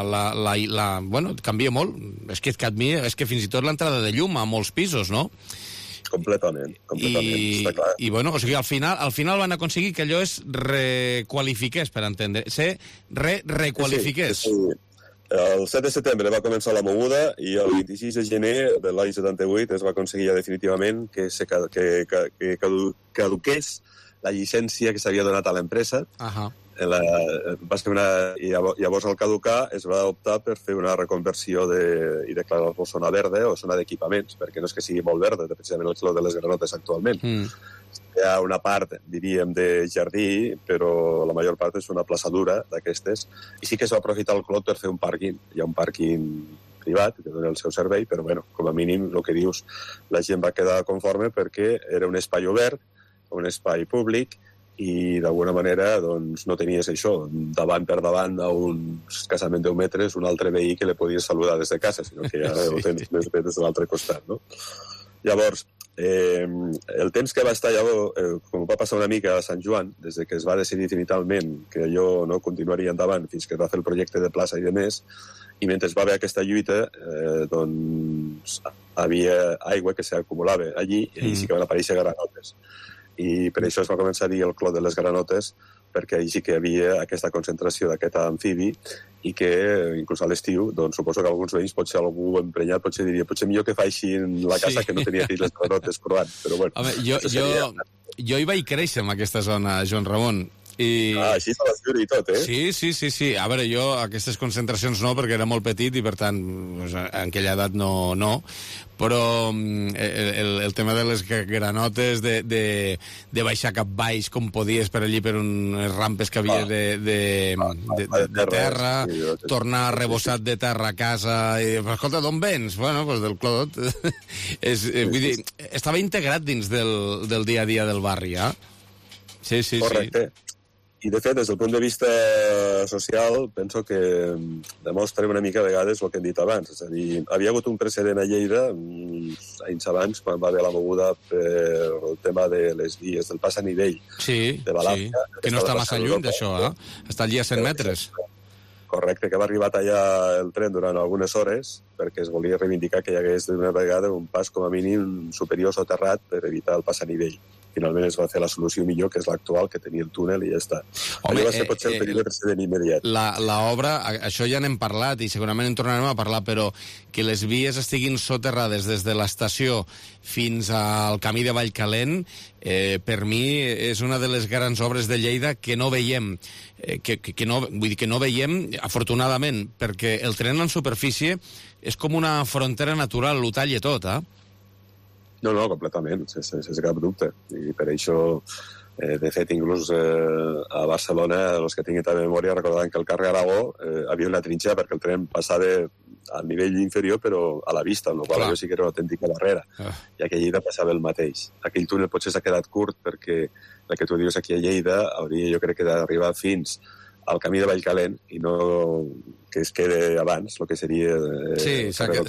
bueno, canvia molt. És que fins i tot l'entrada de llum a molts pisos, no? Completament, està clar. I bueno, o sigui, al final van aconseguir que allò es requalifiqués, per entendre. Requalifiqués. Sí. El 7 de setembre va començar la moguda i el 26 de gener de l'any 78 es va aconseguir ja definitivament que caduqués la llicència que s'havia donat a l'empresa. Llavors, al caducar, es va optar per fer una reconversió i declarar-lo zona verda o zona d'equipaments, perquè no és que sigui molt verda, precisament el de les granotes actualment. Hi ha una part, diríem, de jardí, però la major part és una plaçadura d'aquestes, i sí que es va aprofitar el clot per fer un pàrquing. Hi ha un pàrquing privat que dona el seu servei, però, bueno, com a mínim, el que dius, la gent va quedar conforme perquè era un espai obert, un espai públic, i d'alguna manera doncs, no tenies això, davant per davant a uns escassament 10 metres un altre veí que le podies saludar des de casa, sinó que ara ho tens més bé des de l'altre costat, no? Llavors, el temps que va estar llavors, com va passar una mica a Sant Joan, des que es va decidir definitivament que allò no continuaria endavant fins que es va fer el projecte de plaça i de més, i mentre va haver aquesta lluita, doncs havia aigua que s'acumulava allí i allí sí que van aparèixer granotes. I per això es va començar a dir el clot de les granotes, perquè allí sí que hi havia aquesta concentració d'aquest amfibi i que, inclús a l'estiu, doncs suposo que alguns veïns, potser algú emprenyat, potser diria, potser millor que faixin la casa que no tenia fills les granotes provant, però bueno. Home, jo hi vaig créixer en aquesta zona, Joan Ramon. Així se les viure i tot, Sí. A veure, jo aquestes concentracions no, perquè era molt petit i, per tant, en aquella edat no. Però el tema de les granotes, de baixar cap baix com podies per allí, per unes rampes que havia de terra, tornar rebossat de terra a casa, i, però escolta, d'on vens? Bueno, doncs del clot. Vull dir, estava integrat dins del dia a dia del barri, Sí. Correcte. I, de fet, des del punt de vista social, penso que demostra una mica a vegades el que hem dit abans. És a dir, havia hagut un precedent a Lleida, anys abans, quan va haver la moguda per el tema de les vies del pas a nivell de Balàfia. Que no està massa lluny d'això, Està allí a 100 metres. Correcte, que va arribar a tallar el tren durant algunes hores perquè es volia reivindicar que hi hagués d'una vegada un pas com a mínim superior soterrat per evitar el pas a nivell. Finalment es va fer la solució millor, que és l'actual, que tenia el túnel i ja està. Allò va ser potser el període precedent immediat. L'obra, això ja n'hem parlat i segurament en tornarem a parlar, però que les vies estiguin soterrades des de l'estació fins al camí de Vallcalent, per mi és una de les grans obres de Lleida que no veiem, vull dir que no veiem, afortunadament, perquè el tren en superfície és com una frontera natural, ho talla tot, No, completament, sense cap dubte. I per això De fet, inclús a Barcelona, els que tinguin també memòria, recordaven que al carrer Aragó havia una trinxera perquè el tren passava al nivell inferior, però a la vista, amb la qual cosa sí que era una autèntica barrera. I aquí a Lleida passava el mateix. Aquell túnel potser s'ha quedat curt perquè el que tu dius aquí a Lleida hauria, jo crec, d'arribar fins al camí de Vallcalent i no que es quede abans, el que seria... Sí.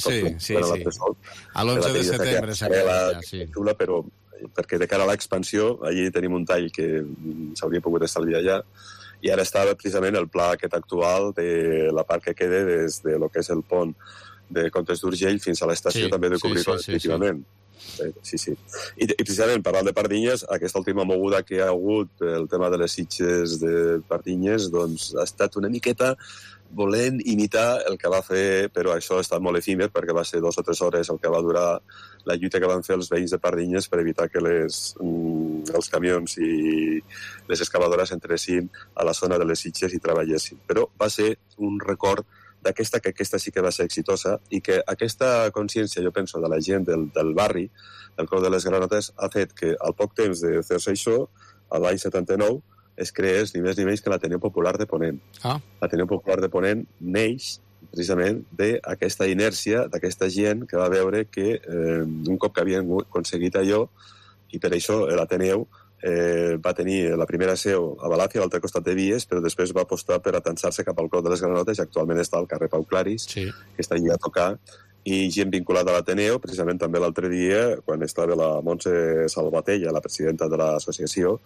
A l'11 de setembre s'ha quedat, sí. Però perquè de cara a l'expansió, allí tenim un tall que s'hauria pogut estalviar allà, i ara estava precisament el pla aquest actual de la part que queda des de lo que és el pont de Comtes d'Urgell fins a l'estació, també de cobrir-ho definitivament. Sí. I precisament, parlant de Pardinyes, aquesta última moguda que hi ha hagut, el tema de les sitges de Pardinyes, doncs ha estat una miqueta volent imitar el que va fer, però això ha estat molt efímer, perquè va ser 2 o 3 hores el que va durar la lluita que van fer els veïns de Pardinyes per evitar que els camions i les excavadores entressin a la zona de les sitges i treballessin. Però va ser un record d'aquesta, que aquesta sí que va ser exitosa, i que aquesta consciència, jo penso, de la gent del barri, del Clos de les Granotes, ha fet que al poc temps de fer-se això, l'any 79, es creés ni més ni menys que l'Ateneu Popular de Ponent. L'Ateneu Popular de Ponent neix precisament d'aquesta inèrcia, d'aquesta gent que va veure que un cop que havien aconseguit allò, i per això l'Ateneu va tenir la primera seu a Balàfia, a l'altre costat de Vies, però després va apostar per atansar-se cap al Clos de les Granotes, i actualment està al carrer Pau Claris, que està allà a tocar, i gent vinculada a l'Ateneu, precisament també l'altre dia, quan estava la Montse Salvatella, la presidenta de l'associació,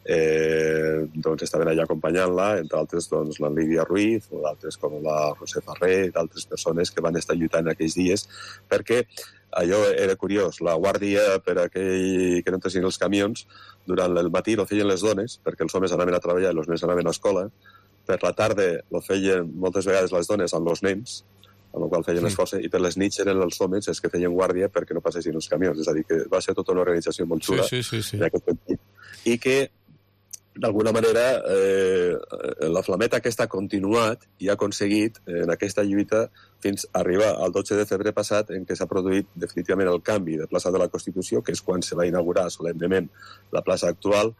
doncs estaven allà acompanyant-la, entre altres doncs, la Lídia Ruiz, o d'altres com la Roser Ferrer, d'altres persones que van estar lluitant aquells dies, perquè allò era curiós, la guàrdia per aquell que no entressin els camions, durant el matí lo feien les dones, perquè els homes anaven a treballar i els nens anaven a escola, per la tarda lo feien moltes vegades les dones amb els nens, amb el qual feien l'esforç, i per les nits eren els homes els que feien guàrdia perquè no passessin els camions. És a dir, que va ser tota una organització molt xula en aquest sentit. I que, d'alguna manera, la flameta aquesta ha continuat i ha aconseguit en aquesta lluita fins a arribar al 12 de febrer passat, en què s'ha produït definitivament el canvi de plaça de la Constitució, que és quan se va inaugurar solemnement la plaça actual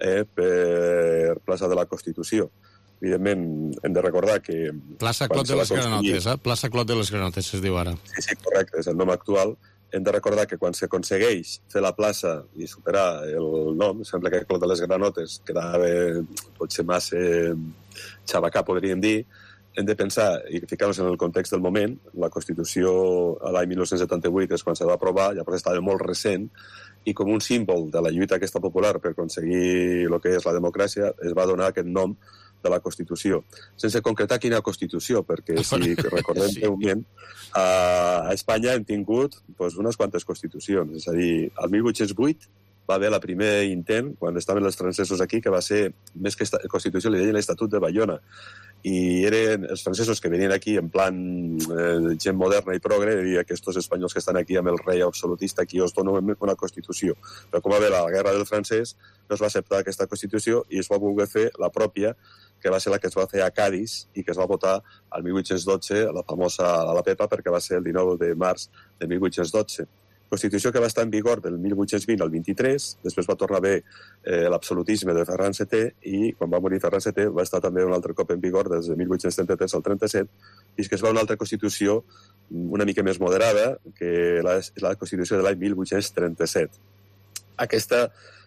per plaça de la Constitució. Evidentment, hem de recordar que... Plaça Clot de les Granotes, Plaça Clot de les Granotes, es diu ara. Sí, correcte, és el nom actual. Hem de recordar que quan s'aconsegueix fer la plaça i superar el nom, sembla que Clot de les Granotes quedava potser massa xabacà, podríem dir, hem de pensar i ficar-nos en el context del moment. La Constitució a l'any 1978 és quan se va aprovar, llavors estava molt recent, i com un símbol de la lluita aquesta popular per aconseguir el que és la democràcia, es va donar aquest nom de la Constitució, sense concretar quina Constitució, perquè si recordem breument, a Espanya hem tingut unes quantes constitucions, és a dir, al 1808 va haver el primer intent, quan estaven els francesos aquí, que va ser, més que Constitució, li deien l'Estatut de Bayona, i eren els francesos que venien aquí en plan gent moderna i progre, i aquests espanyols que estan aquí amb el rei absolutista, aquí us dono una Constitució. Però com va haver la guerra del francès, no es va acceptar aquesta Constitució i es va voler fer la pròpia, que va ser la que es va fer a Cádiz i que es va votar al 1812, la famosa a la Pepa, perquè va ser el 19 de març de 1812. Constitució que va estar en vigor del 1820 al 23, després va tornar a haver l'absolutisme de Ferran VII i quan va morir Ferran VII va estar també un altre cop en vigor des de 1833 al 37, i que es va una altra Constitució una mica més moderada, que és la Constitució de l'any 1837. Aquesta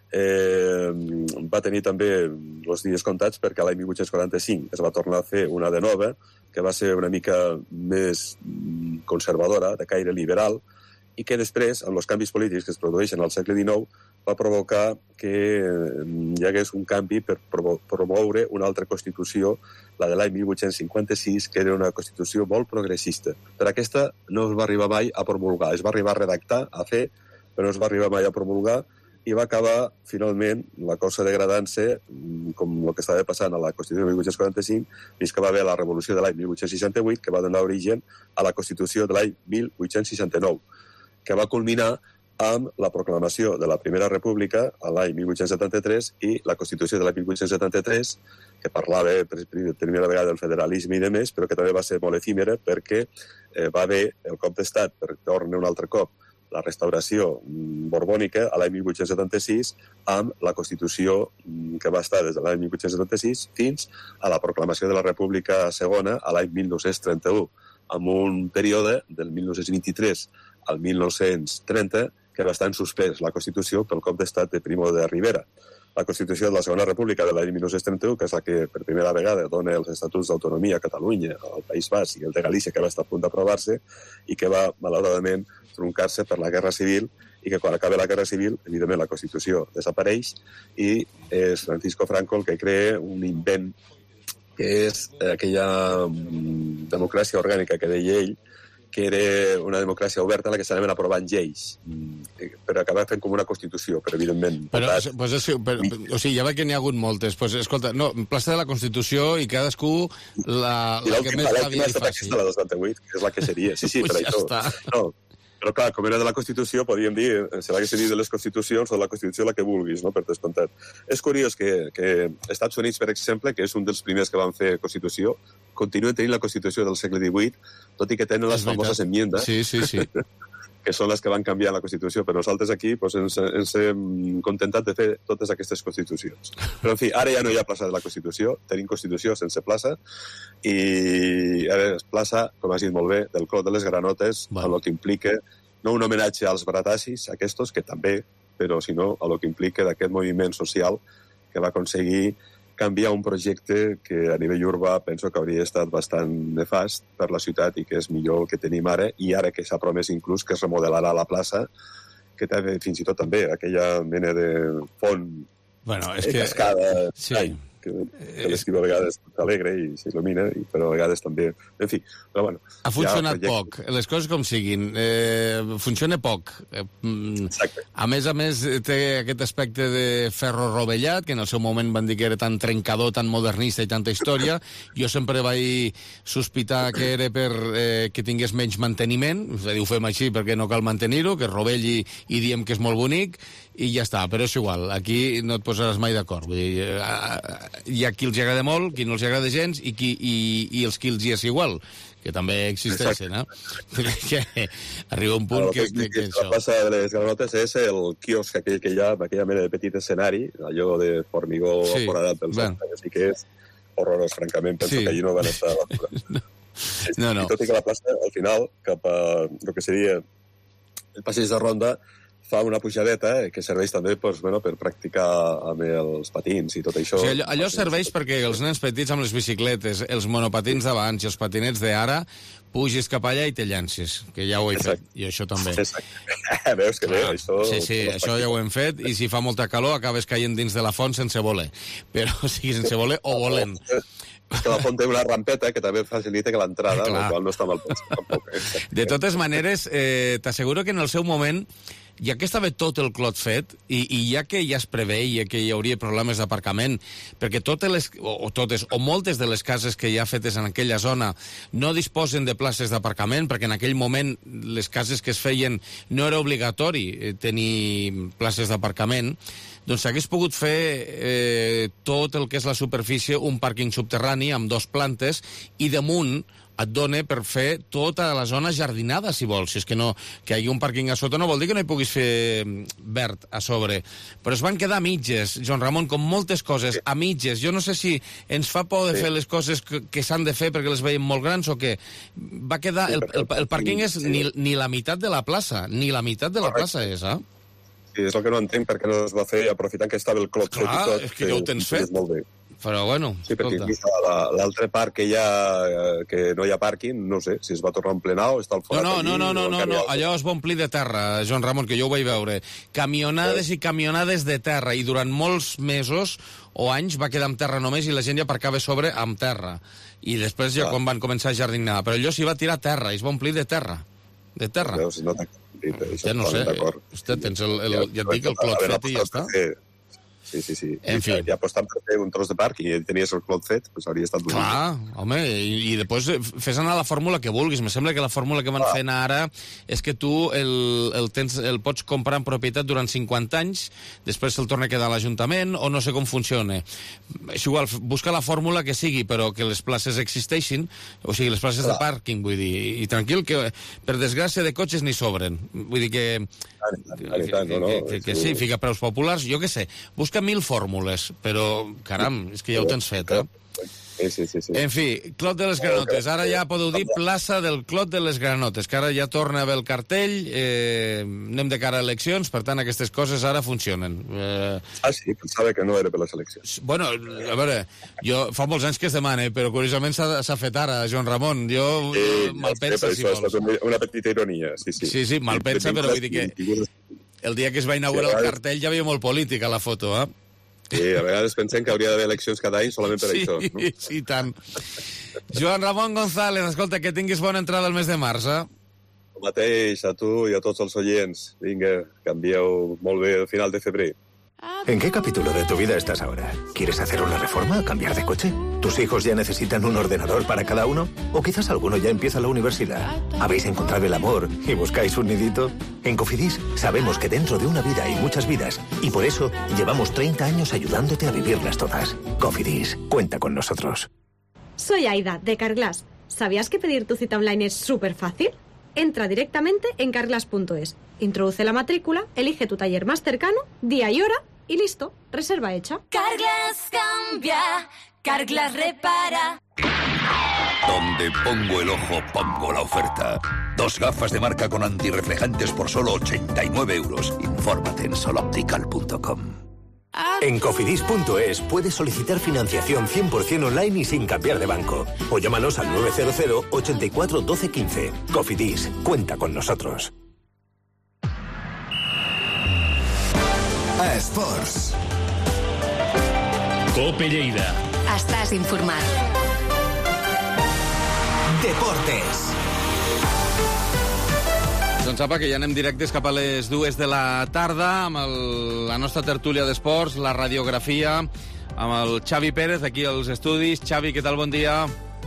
va tenir també els dies comptats perquè l'any 1845 es va tornar a fer una de nova, que va ser una mica més conservadora, de caire liberal, i que després, amb els canvis polítics que es produeixen al segle XIX, va provocar que hi hagués un canvi per promoure una altra Constitució, la de l'any 1856, que era una Constitució molt progressista. Per aquesta no es va arribar mai a promulgar, es va arribar a redactar, a fer, però no es va arribar mai a promulgar, i va acabar, finalment, la cosa degradant-se, com el que estava passant a la Constitució de 1845, fins que va haver la Revolució de l'any 1868, que va donar origen a la Constitució de l'any 1869, que va culminar amb la proclamació de la Primera República a l'any 1873 i la Constitució de l'any 1873, que parlava per primera vegada del federalisme i de més, però que també va ser molt efímera perquè va haver el cop d'estat per tornar un altre cop la restauració borbònica a l'any 1876 amb la Constitució que va estar des de l'any 1876 fins a la proclamació de la República Segona a l'any 1931, amb un període del 1923 al 1930 que va estar en suspès la Constitució pel cop d'estat de Primo de Rivera. La Constitució de la Segona República de l'any 1931, que és la que per primera vegada dona els estatuts d'autonomia a Catalunya, al País Basc i el de Galícia, que va estar a punt d'aprovar-se i que va, malauradament, truncar-se per la Guerra Civil, i que quan acaba la Guerra Civil, evidentment, la Constitució desapareix i és Francisco Franco el que crea un invent que és aquella democràcia orgànica que deia ell, que era una democràcia oberta en la que s'anaven aprovant lleis, per acabar fent com una Constitució, però evidentment... O sigui, ja veig que n'hi ha hagut moltes. Pues, escolta, no, plaça de la Constitució i cadascú la que més la faci. La 228, que és la que seria. Sí, per això. No, però clar, com era de la Constitució, podríem dir, serà que se dit de les Constitucions o de la Constitució la que vulguis, no?, per descomptat. És curiós que Estats Units, per exemple, que és un dels primers que van fer Constitució, continuen tenint la Constitució del segle XVIII, tot i que tenen les famoses enmiendes, que són les que van canviar la Constitució, però nosaltres aquí ens hem contentat de fer totes aquestes Constitucions. Però, en fi, ara ja no hi ha plaça de la Constitució, tenim Constitució sense plaça, i ara és plaça, com has dit molt bé, del Clot de les Granotes, amb el que implica no un homenatge als bratacis, aquests, que també, però sinó a el que implica d'aquest moviment social que va aconseguir canviar un projecte que a nivell urbà penso que hauria estat bastant nefast per la ciutat i que és millor el que tenim ara, i ara que s'ha promès inclús que es remodelarà la plaça, que té fins i tot també aquella mena de font cascada, que l'estiu a vegades s'alegra i s'il·lumina, però a vegades també... En fi, però bueno... Ha funcionat poc, les coses com siguin. Funciona poc. A més, té aquest aspecte de ferro rovellat, que en el seu moment van dir que era tan trencador, tan modernista i tanta història. Jo sempre vaig sospitar que era per que tingués menys manteniment. És a dir, ho fem així perquè no cal mantenir-ho, que rovelli i diem que és molt bonic, i ja està, però és igual, aquí no et posaràs mai d'acord. Vull dir, hi ha qui els agrada molt, qui no els agrada gens, i els qui els hi és igual, que també existeixen, que arriba un punt que la plaça de les Granotes és el quiosc aquell que hi ha, amb aquella mena de petit escenari, allò de formigó foradat pels anys, i que és horrorós, francament, penso que allí no van estar a l'altura. I tot i que la plaça, al final, cap a el que seria el passeig de Ronda, fa una pujadeta que serveix també per practicar amb els patins i tot això. O sigui, allò serveix perquè els nens petits amb les bicicletes, els monopatins d'abans i els patinets d'ara, pugis cap allà i te llances, que ja ho he fet, i això també. Veus que bé, això... Sí, això ja ho hem fet, i si fa molta calor acabes caient dins de la font sense voler. Però, o sigui, sense voler o volent. És que la font té una rampeta que també facilita que l'entrada, el qual no està mal pensat tampoc. De totes maneres, t'asseguro que en el seu moment, ja que estava tot el clot fet, i ja que ja es preveia que hi hauria problemes d'aparcament, perquè moltes de les cases que hi ha fetes en aquella zona no disposen de places d'aparcament, perquè en aquell moment les cases que es feien no era obligatori tenir places d'aparcament, doncs s'hagués pogut fer tot el que és la superfície, un pàrquing subterrani amb 2 plantes, i damunt et dona per fer tota la zona jardinada, si vols. Si és que hi hagi un pàrquing a sota no vol dir que no hi puguis fer verd a sobre. Però es van quedar a mitges, Joan Ramon, com moltes coses, a mitges. Jo no sé si ens fa por de fer les coses que s'han de fer perquè les veiem molt grans o què. Va quedar... El pàrquing és ni la meitat de la plaça, ni la meitat de la plaça és, eh? Sí, és el que no entenc perquè no es va fer aprofitant que estava el clot fet i tot. Clar, és que ja ho tens fet. Molt bé. Però bueno, sí, perquè l'altre parc que hi ha, que no hi ha pàrquing, no sé, si es va tornar a emplenar o està al forat allí... No, allò es va omplir de terra, Joan Ramon, que jo ho vaig veure. Camionades i camionades de terra, i durant molts mesos o anys va quedar amb terra només i la gent ja aparcava sobre amb terra. I després ja quan van començar a jardinar. Però allò s'hi va tirar terra, i es va omplir de terra. De terra. Veus, no ja no sé, ja et dic el clot fet i ja està. En fi. I apostant per fer un tros de parc i tenies el clot fet, doncs hauria estat bonic. Clar, home, i després fes anar la fórmula que vulguis. Me sembla que la fórmula que van fent ara és que tu el pots comprar en propietat durant 50 anys, després se'l torna a quedar a l'Ajuntament, o no sé com funciona. És igual, busca la fórmula que sigui, però que les places existeixin, o sigui, les places de pàrquing, vull dir, i tranquil, que per desgràcia de cotxes n'hi sobren. Vull dir que sí, fica preus populars, jo què sé, busca 1000 fórmules, però, caram, és que ja ho tens fet, Sí. En fi, Clot de les Granotes. Ara ja podeu dir plaça del Clot de les Granotes, que ara ja torna a haver el cartell, anem de cara a eleccions, per tant, aquestes coses ara funcionen. Sí, pensava que no era per les eleccions. Bueno, a veure, jo fa molts anys que es demana, però curiosament s'ha fet ara, Joan Ramon. Jo malpensa, si vols. Una petita ironia, sí. Sí, malpensa, però vull dir que el dia que es va inaugurar el cartell ja havia molt política a la foto, Sí, a vegades pensem que hauria d'haver eleccions cada any solament per això. No? Sí, tant. Joan Ramon González, escolta, que tinguis bona entrada al mes de març, El mateix, a tu i a tots els oients. Vinga, canvieu molt bé el final de febrer. ¿En qué capítulo de tu vida estás ahora? ¿Quieres hacer una reforma? ¿Cambiar de coche? ¿Tus hijos ya necesitan un ordenador para cada uno? ¿O quizás alguno ya empieza la universidad? ¿Habéis encontrado el amor y buscáis un nidito? En Cofidis sabemos que dentro de una vida hay muchas vidas y por eso llevamos 30 años ayudándote a vivirlas todas. Cofidis, cuenta con nosotros. Soy Aida, de Carglass. ¿Sabías que pedir tu cita online es súper fácil? Entra directamente en carglass.es, introduce la matrícula, elige tu taller más cercano, día y hora y listo, reserva hecha. Carglass cambia, Carglass repara. Donde pongo el ojo, pongo la oferta. 2 gafas de marca con antirreflejantes por solo 89 euros. Infórmate en soloptical.com. En Cofidis.es puedes solicitar financiación 100% online y sin cambiar de banco. O llámanos al 900 84 12 15. Cofidis, cuenta con nosotros. Esports. Cope Lleida. Estàs informat. Deportes. Doncs apa, que ja anem directes cap a les 2 de la tarda amb la nostra tertúlia d'esports, la radiografia, amb el Xavi Pérez aquí als estudis. Xavi, què tal? Bon dia.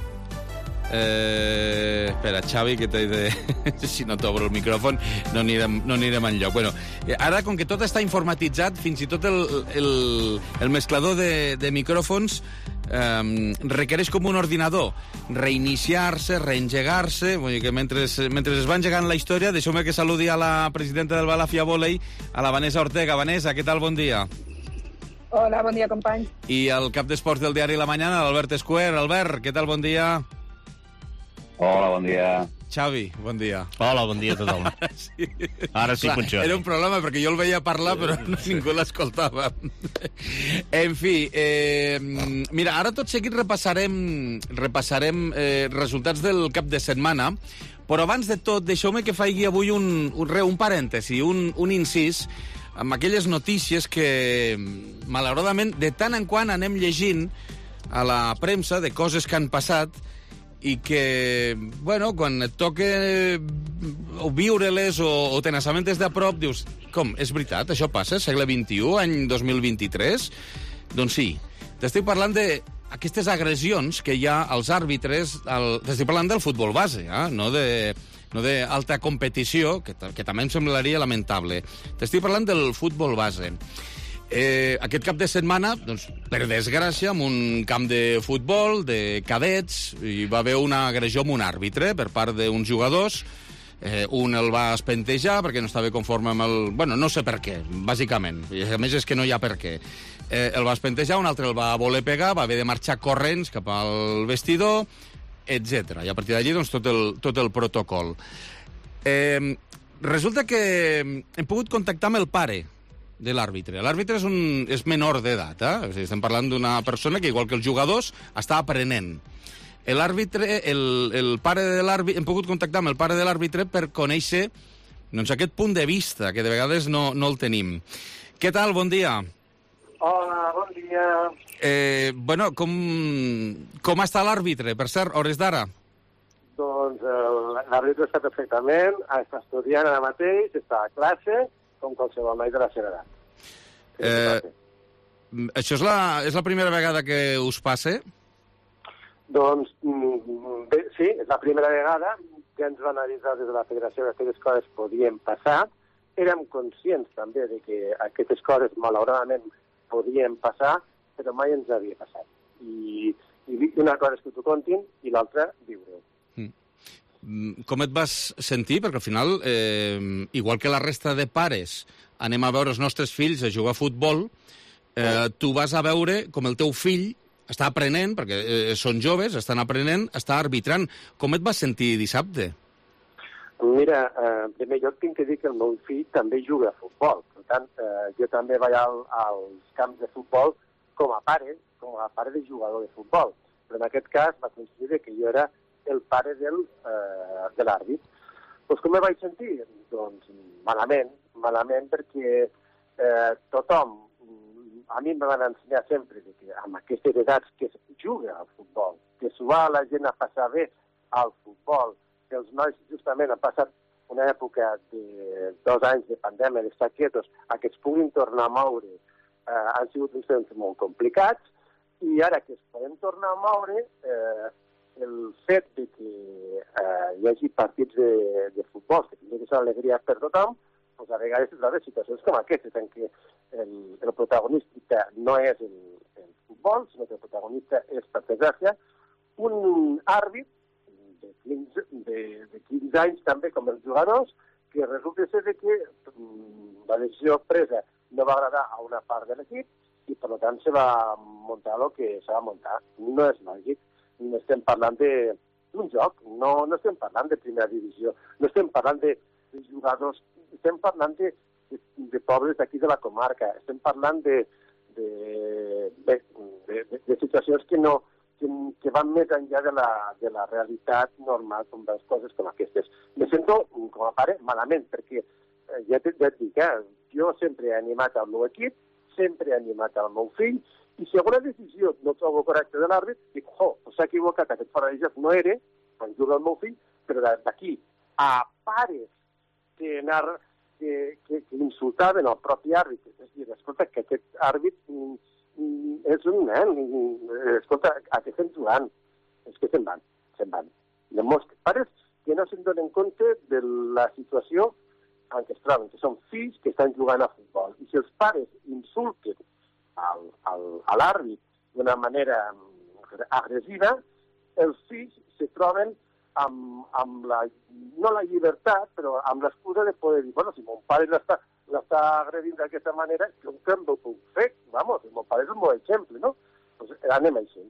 Espera, Xavi, que t'he de... si no t'obro el micròfon no anirem enlloc. Bueno, ara, com que tot està informatitzat, fins i tot el mesclador de micròfons requereix com un ordinador reiniciar-se, reengegar-se. Vull dir que mentre es va engegant la història, deixeu-me que saludi a la presidenta del Balafia Volei, a la Vanessa Ortega. Vanessa, què tal? Bon dia. Hola, bon dia, company. I el cap d'esports del diari La Mañana, l'Albert Escuer. Albert, què tal? Bon dia. Hola, bon dia. Xavi, bon dia. Hola, bon dia a tothom. Ara sí funciona. Era un problema, perquè jo el veia parlar, però ningú l'escoltava. En fi, mira, ara tot seguit repassarem resultats del cap de setmana, però abans de tot, deixeu-me que faci avui un parèntesi, un incís, amb aquelles notícies que, malauradament, de tant en quant anem llegint a la premsa de coses que han passat i que, bueno, quan et toca viure-les o te n'assabentes de prop, dius, com, és veritat, això passa, segle XXI, any 2023? Doncs sí, t'estic parlant d'aquestes agressions que hi ha als àrbitres, t'estic parlant del futbol base, no d'alta competició, que també em semblaria lamentable. T'estic parlant del futbol base. Aquest cap de setmana, doncs, per desgràcia, en un camp de futbol, de cadets, hi va haver una agressió amb un àrbitre per part d'uns jugadors. Un el va espentejar perquè no estava conforme amb el... Bueno, no sé per què, bàsicament. I a més és que no hi ha per què. El va espentejar, un altre el va voler pegar, va haver de marxar corrents cap al vestidor, etc. I a partir d'allí, doncs, tot el protocol. Resulta que hem pogut contactar amb el pare de l'àrbitre. L'àrbitre és menor d'edat, O sigui, estem parlant d'una persona que, igual que els jugadors, està aprenent. L'àrbitre, el pare de l'àrbitre, hem pogut contactar amb el pare de l'àrbitre per conèixer, doncs, aquest punt de vista, que de vegades no el tenim. Què tal? Bon dia. Hola, bon dia. Bueno, com està l'àrbitre, per cert, hores d'ara? Doncs l'àrbitre està perfectament, està estudiant ara mateix, està a classe, com qualsevol noi de la seva edat. Això és la primera vegada que us passa? Doncs, bé, sí, és la primera vegada que ens van avisar des de la Federació que aquestes coses podien passar. Érem conscients també de que aquestes coses, malauradament, podien passar, però mai ens havia passat. I una cosa és que t'ho contin i l'altra, viure-ho. Com et vas sentir? Perquè al final, igual que la resta de pares, anem a veure els nostres fills a jugar a futbol, tu vas a veure com el teu fill està aprenent, perquè són joves, estan aprenent, està arbitrant. Com et vas sentir dissabte? Mira, en primer lloc tinc que dir que el meu fill també juga a futbol. Per tant, jo també vaig als camps de futbol com a pare de jugador de futbol. Però en aquest cas va coincidir que jo era el pare de l'àrbit. Doncs com me vaig sentir? Doncs malament perquè tothom, a mi em van ensenyar sempre que amb aquestes edats que es juga al futbol, que s'ho va la gent a passar bé al futbol, que els nois justament han passat una època de 2 anys de pandèmia, d'estar quietos, a que es puguin tornar a moure, han sigut uns temps molt complicats, i ara que es poden tornar a moure, el fet de que hi hagi partits de futbol, que tingui que ser alegria per tothom, doncs a vegades es troben situacions com aquestes, en què el protagonista no és el futbol, sinó que el protagonista és, per desgràcia, un àrbit de 15 anys també, com els jugadors, que resulta ser que la decisió presa no va agradar a una part de l'equip i, per tant, se va muntar el que s'ha de muntar. No és lògic. No estem parlant d'un joc, no estem parlant de primera divisió, no estem parlant de jugadors, estem parlant de pobles d'aquí de la comarca, estem parlant de situacions que van més enllà de la realitat normal, com les coses com aquestes. Me sento, com a pare, malament, perquè ja et dic, jo sempre he animat el meu equip, sempre he animat el meu fill, i si alguna decisió no trobo correcta de l'àrbit, dic, s'ha equivocat, aquest fora de joc no era, quan juga el meu fill, però d'aquí a pares que insultaven el propi àrbit, és dir, escolta, que aquest àrbit és un nen, escolta, a què estem jugant? És que se'n van. Hi ha molts pares que no se'n donen compte de la situació en què es troben, que són fills que estan jugant a futbol. I si els pares insulten a l'àrbit d'una manera agressiva, els fills se troben amb no la llibertat, però amb l'excusa de poder dir, bueno, si mon pare l'està agredint d'aquesta manera, jo no ho puc fer, vamos, mon pare és un bon exemple, no? Doncs anem així.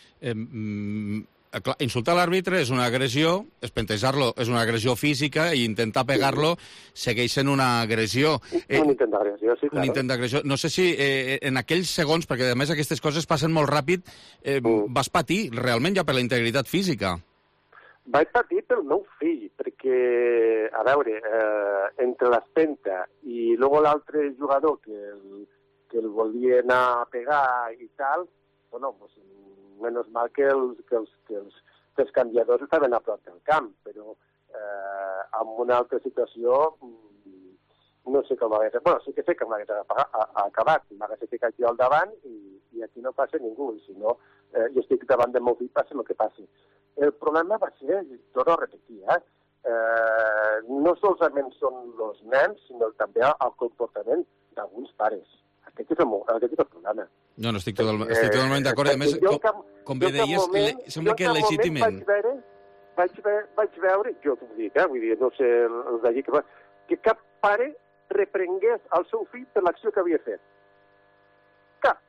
Insultar l'àrbitre és una agressió, espentejar-lo és una agressió física i intentar pegar-lo segueix sent una agressió. Un intent d'agressió, sí, clar. Un intent d'agressió. No sé si en aquells segons, perquè a més aquestes coses passen molt ràpid, vas patir realment ja per la integritat física. Vaig patir pel meu fill, perquè, a veure, entre l'espenta i l'altre jugador que el volia anar a pegar i tal, bueno, pues, menys mal que els canviadors estaven a prop del camp, però en una altra situació no sé com m'hagués... Bueno, sí que sé que m'hagués acabat, m'hagués ficat jo al davant i aquí no passa ningú, i si no, jo estic davant del meu fill, passi el que passi. El problema va ser, torno a repetir, no solament són els nens, sinó també el comportament d'alguns pares. Aquest és el problema. No, estic totalment d'acord. A més, com bé deies, sembla que legítimament... Vaig veure, jo t'ho dic, vull dir, no sé els d'allí, que cap pare reprengués el seu fill per l'acció que havia fet. Cap.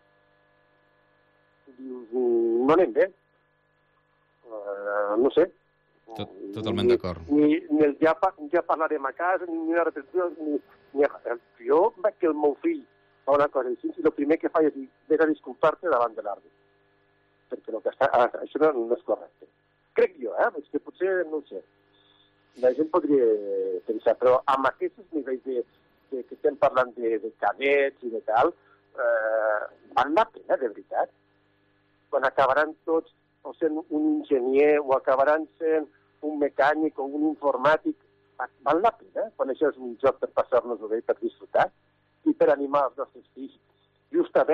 No anem bé. No sé. Totalment d'acord. Ni el ja parlarem a casa, ni una repetició, jo veig que el meu fill fa una cosa així, i el primer que fa és dir, vés a disculpar-te davant de l'àrbit. Perquè això no és correcte. Crec jo, és que potser, no ho sé, la gent podria pensar, però amb aquests nivells que estem parlant de cadets i de tal, val la pena, de veritat. Quan acabaran tots o sent un enginyer o acabaran sent un mecànic o un informàtic, val la pena quan això és un joc per passar-nos-ho bé, per disfrutar i per animar els nostres fills justament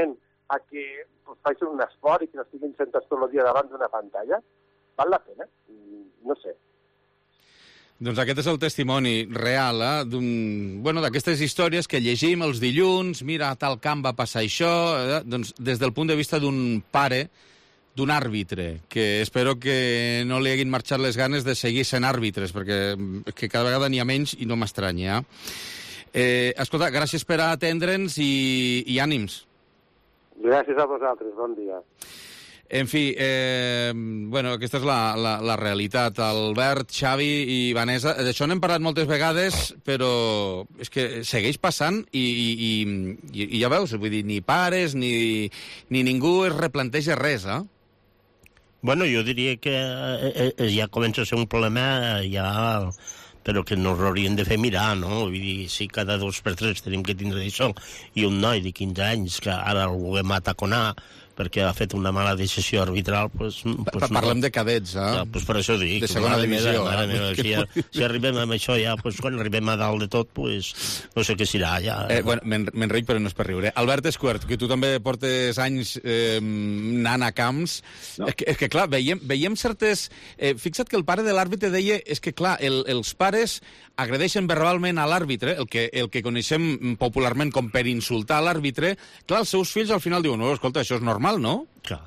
a que facin un esport i que no estiguin sentats tot el dia davant d'una pantalla? Val la pena? No sé. Doncs aquest és el testimoni real d'aquestes històries que llegim els dilluns, mira, a tal camp va passar això, doncs des del punt de vista d'un pare, d'un àrbitre, que espero que no li haguin marxat les ganes de seguir sent àrbitres, perquè cada vegada n'hi ha menys i no m'estranya. Escolta, gràcies per atendre'ns i ànims. Gràcies a vosaltres, bon dia. En fi, aquesta és la realitat. Albert, Xavi i Vanessa, d'això n'hem parlat moltes vegades, però és que segueix passant i ja veus, vull dir, ni pares ni ningú es replanteja res, eh? Bueno, jo diria que ja comença a ser un problema però que no l'haurien de fer mirar, no? Vull dir, si cada 2 per 3 tenim que tindre això, i un noi de 15 anys que ara el volem ataconar perquè ha fet una mala decisió arbitral, Parlem de cadets, eh? Ja, per això dic. De segona divisió. Si arribem a això ja, quan arribem a dalt de tot, no sé què serà, ja. Me'n ric, però no és per riure. Albert Escuert, que tu també portes anys anant a camps, és que clar, veiem certes... Fixa't que el pare de l'àrbitre deia, és que clar, els pares agredeixen verbalment a l'àrbitre, el que coneixem popularment com per insultar a l'àrbitre, clar, els seus fills al final diuen, no, escolta, això és normal, no? Clar.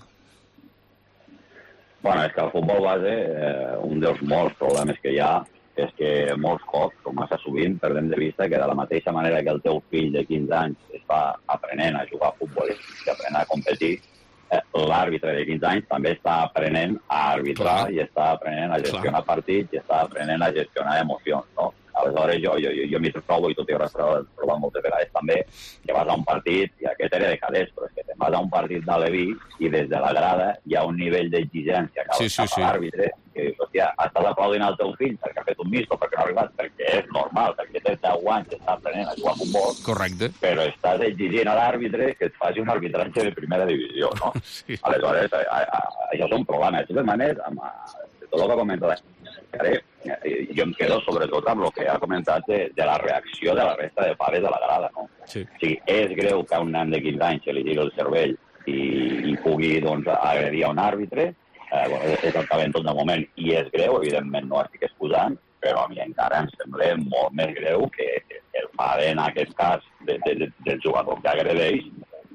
Bueno, és que al futbol base, un dels molts problemes que hi ha és que molts cops, com massa sovint, perdem de vista que de la mateixa manera que el teu fill de 15 anys està aprenent a jugar a futbol i aprenent a competir, l'àrbitre de 15 anys també està aprenent a arbitrar i està aprenent a gestionar partits i està aprenent a gestionar emocions, no? Aleshores, jo m'hi trobo, i tu t'hi hauràs trobat moltes vegades també, que vas a un partit, i aquest era de cadets, però és que te'n vas a un partit d'Aleví i des de la grada hi ha un nivell d'exigència cap a l'àrbitre, que dius, hòstia, estàs aplaudint al teu fill perquè ha fet un misto, perquè no ha arribat, perquè és normal, perquè té 10 anys està aprenent a jugar a futbol. Correcte. Però estàs exigint a l'àrbitre que et faci un arbitratge de primera divisió, no? Sí. Aleshores, això és un problema. De totes maneres, de tot el que comenta jo em quedo sobretot amb el que ha comentat de la reacció de la resta de pares de la grada, no? Sí. O sigui, és greu que a un nen de 15 anys se li giri el cervell i pugui, doncs, agredir a un àrbitre, és el que avem tot de moment, i és greu, evidentment no estic excusant, però a mi encara em sembla molt més greu que el pare, en aquest cas, del jugador que agredeix,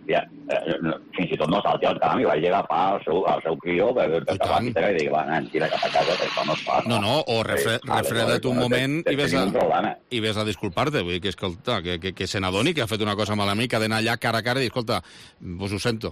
fins i tot no salti al camp i vagi a agafar el seu crió per acabar i digui, va, nen, tira cap a casa, que això no es fa. No, o refreda't un moment i ves a disculpar-te, vull dir que, escolta, que se n'adoni que ha fet una cosa malament i que ha d'anar allà cara a cara i dir, escolta, pues ho sento,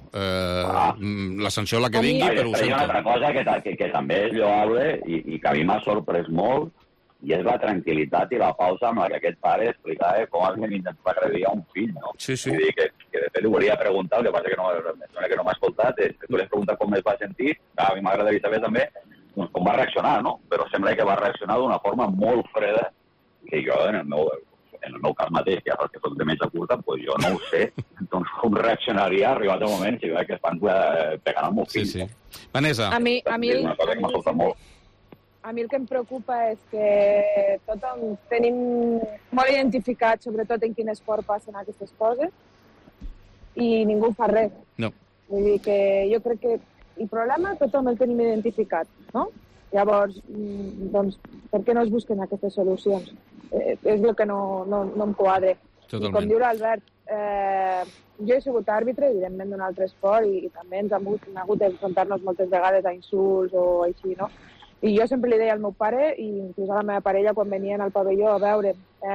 la sanció la que vingui, però ho sento. Hi ha una altra cosa que també és lloable i que a mi m'ha sorprès molt, i és la tranquil·litat i la pausa amb la que aquest pare explicava com havien intentat agredir a un fill, no? Sí. Vull dir que de fet ho volia preguntar, el que passa que no m'ha escoltat, tu li has preguntat com es va sentir, a mi m'agradaria saber també com va reaccionar, no? Però sembla que va reaccionar d'una forma molt freda, que jo, en el meu cas mateix, que ara que soc de mitja curta, doncs jo no ho sé, doncs com reaccionaria arribat el moment si veia que estan pegant al meu fill. Sí. Vanessa. A mi una cosa que m'ha sobtat molt. A mi el que em preocupa és que tothom tenim molt identificat, sobretot en quin esport passen aquestes coses, i ningú fa res. No. Vull dir que jo crec que el problema tothom el tenim identificat, no? Llavors, doncs, per què no es busquen aquestes solucions? És el que no em quadre. Totalment. Com diu l'Albert, jo he sigut àrbitre, evidentment, d'un altre esport, i també ens hem hagut d'enfrontar-nos moltes vegades a insults o així, no? I jo sempre li deia al meu pare, i inclús a la meva parella, quan venien al pavelló a veure,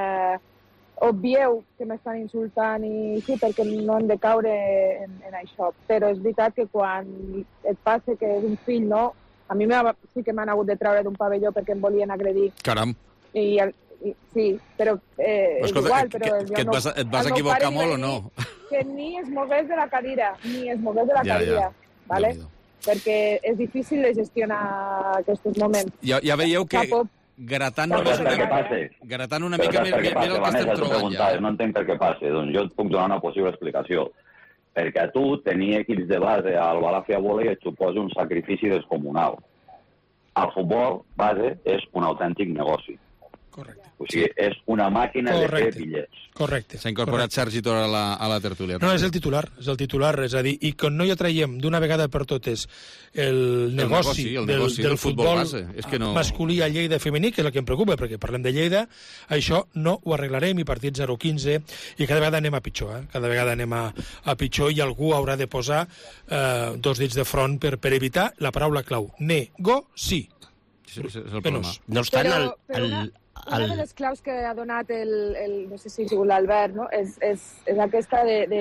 obvieu que m'estan insultant i sí, perquè no hem de caure en això. Però és veritat que quan et passa que és un fill, no? A mi sí que m'han hagut de treure d'un pavelló perquè em volien agredir. Caram. Sí, però és igual. Però et vas equivocar molt o no? Que ni es mogués de la cadira, Ja. ¿vale? Perquè és difícil de gestionar aquests moments. Ja veieu que gratant una mica mira el que estem trobant ja. No entenc per què passa. Doncs jo et puc donar una possible explicació. Perquè a tu tenir equips de base al Balàfia Volley et suposa un sacrifici descomunal. El futbol base és un autèntic negoci. Correcte. O sigui, és una màquina de fer bitllets. Correcte. S'ha incorporat Sergi Tora a la tertúlia. No, és el titular, és a dir, i quan no ja traiem d'una vegada per totes el negoci del futbol masculí a Lleida femení, que és el que em preocupa, perquè parlem de Lleida, això no ho arreglarem, i partit 0-15, i cada vegada anem a pitjor, cada vegada anem a pitjor, i algú haurà de posar dos dits de front per evitar la paraula clau. Negoci. És el problema. No obstant, una de les claus que ha donat no sé si ha sigut l'Albert, no? és aquesta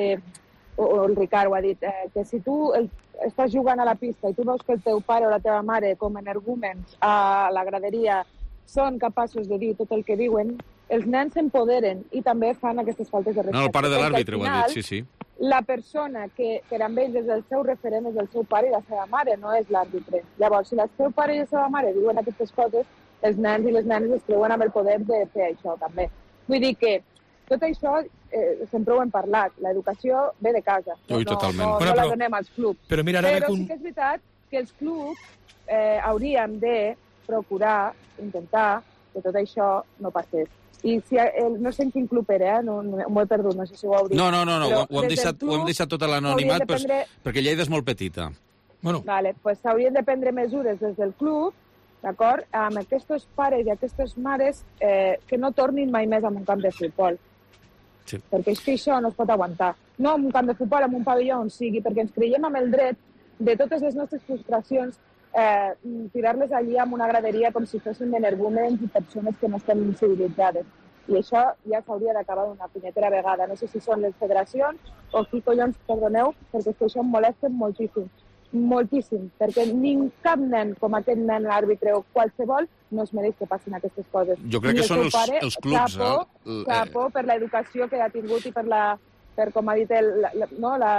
o el Ricard ho ha dit, que si tu estàs jugant a la pista i tu veus que el teu pare o la teva mare, com a energúmens a la graderia, són capaços de dir tot el que diuen, els nens s'empoderen i també fan aquestes faltes de respecte. No, el pare de l'àrbitre ho ha dit, sí. La persona que per amb ells és el seu referent és el seu pare i la seva mare, no és l'àrbitre. Llavors, si el seu pare i la seva mare diuen aquestes coses, els nens i les nenes es creuen amb el poder de fer això, també. Vull dir que tot això sempre ho hem parlat. L'educació ve de casa. No la donem als clubs. Però sí que és veritat que els clubs hauríem de procurar, intentar, que tot això no passés. I si, no sé en quin club era, m'ho he perdut, no sé si ho heu dit. No, ho hem deixat tot a l'anonimat perquè Lleida és molt petita. Vale, pues s'haurien de prendre mesures des del club, d'acord, amb aquests pares i aquestes mares que no tornin mai més a un camp de futbol. Sí. Perquè és que això no es pot aguantar. No en un camp de futbol, en un pavelló on sigui, perquè ens creiem amb el dret de totes les nostres frustracions tirar-les allí amb una graderia com si fossin energúmens i persones que no estem civilitzades. I això ja s'hauria d'acabar d'una punyetera vegada. No sé si són les federacions o qui collons, perdoneu, perquè és que això em molesta moltíssim. Moltíssim, perquè cap nen com aquest nen l'àrbitre o qualsevol no es mereix que passin aquestes coses. Jo crec que són els clubs. Capó per l'educació que ha tingut i per com ha dit la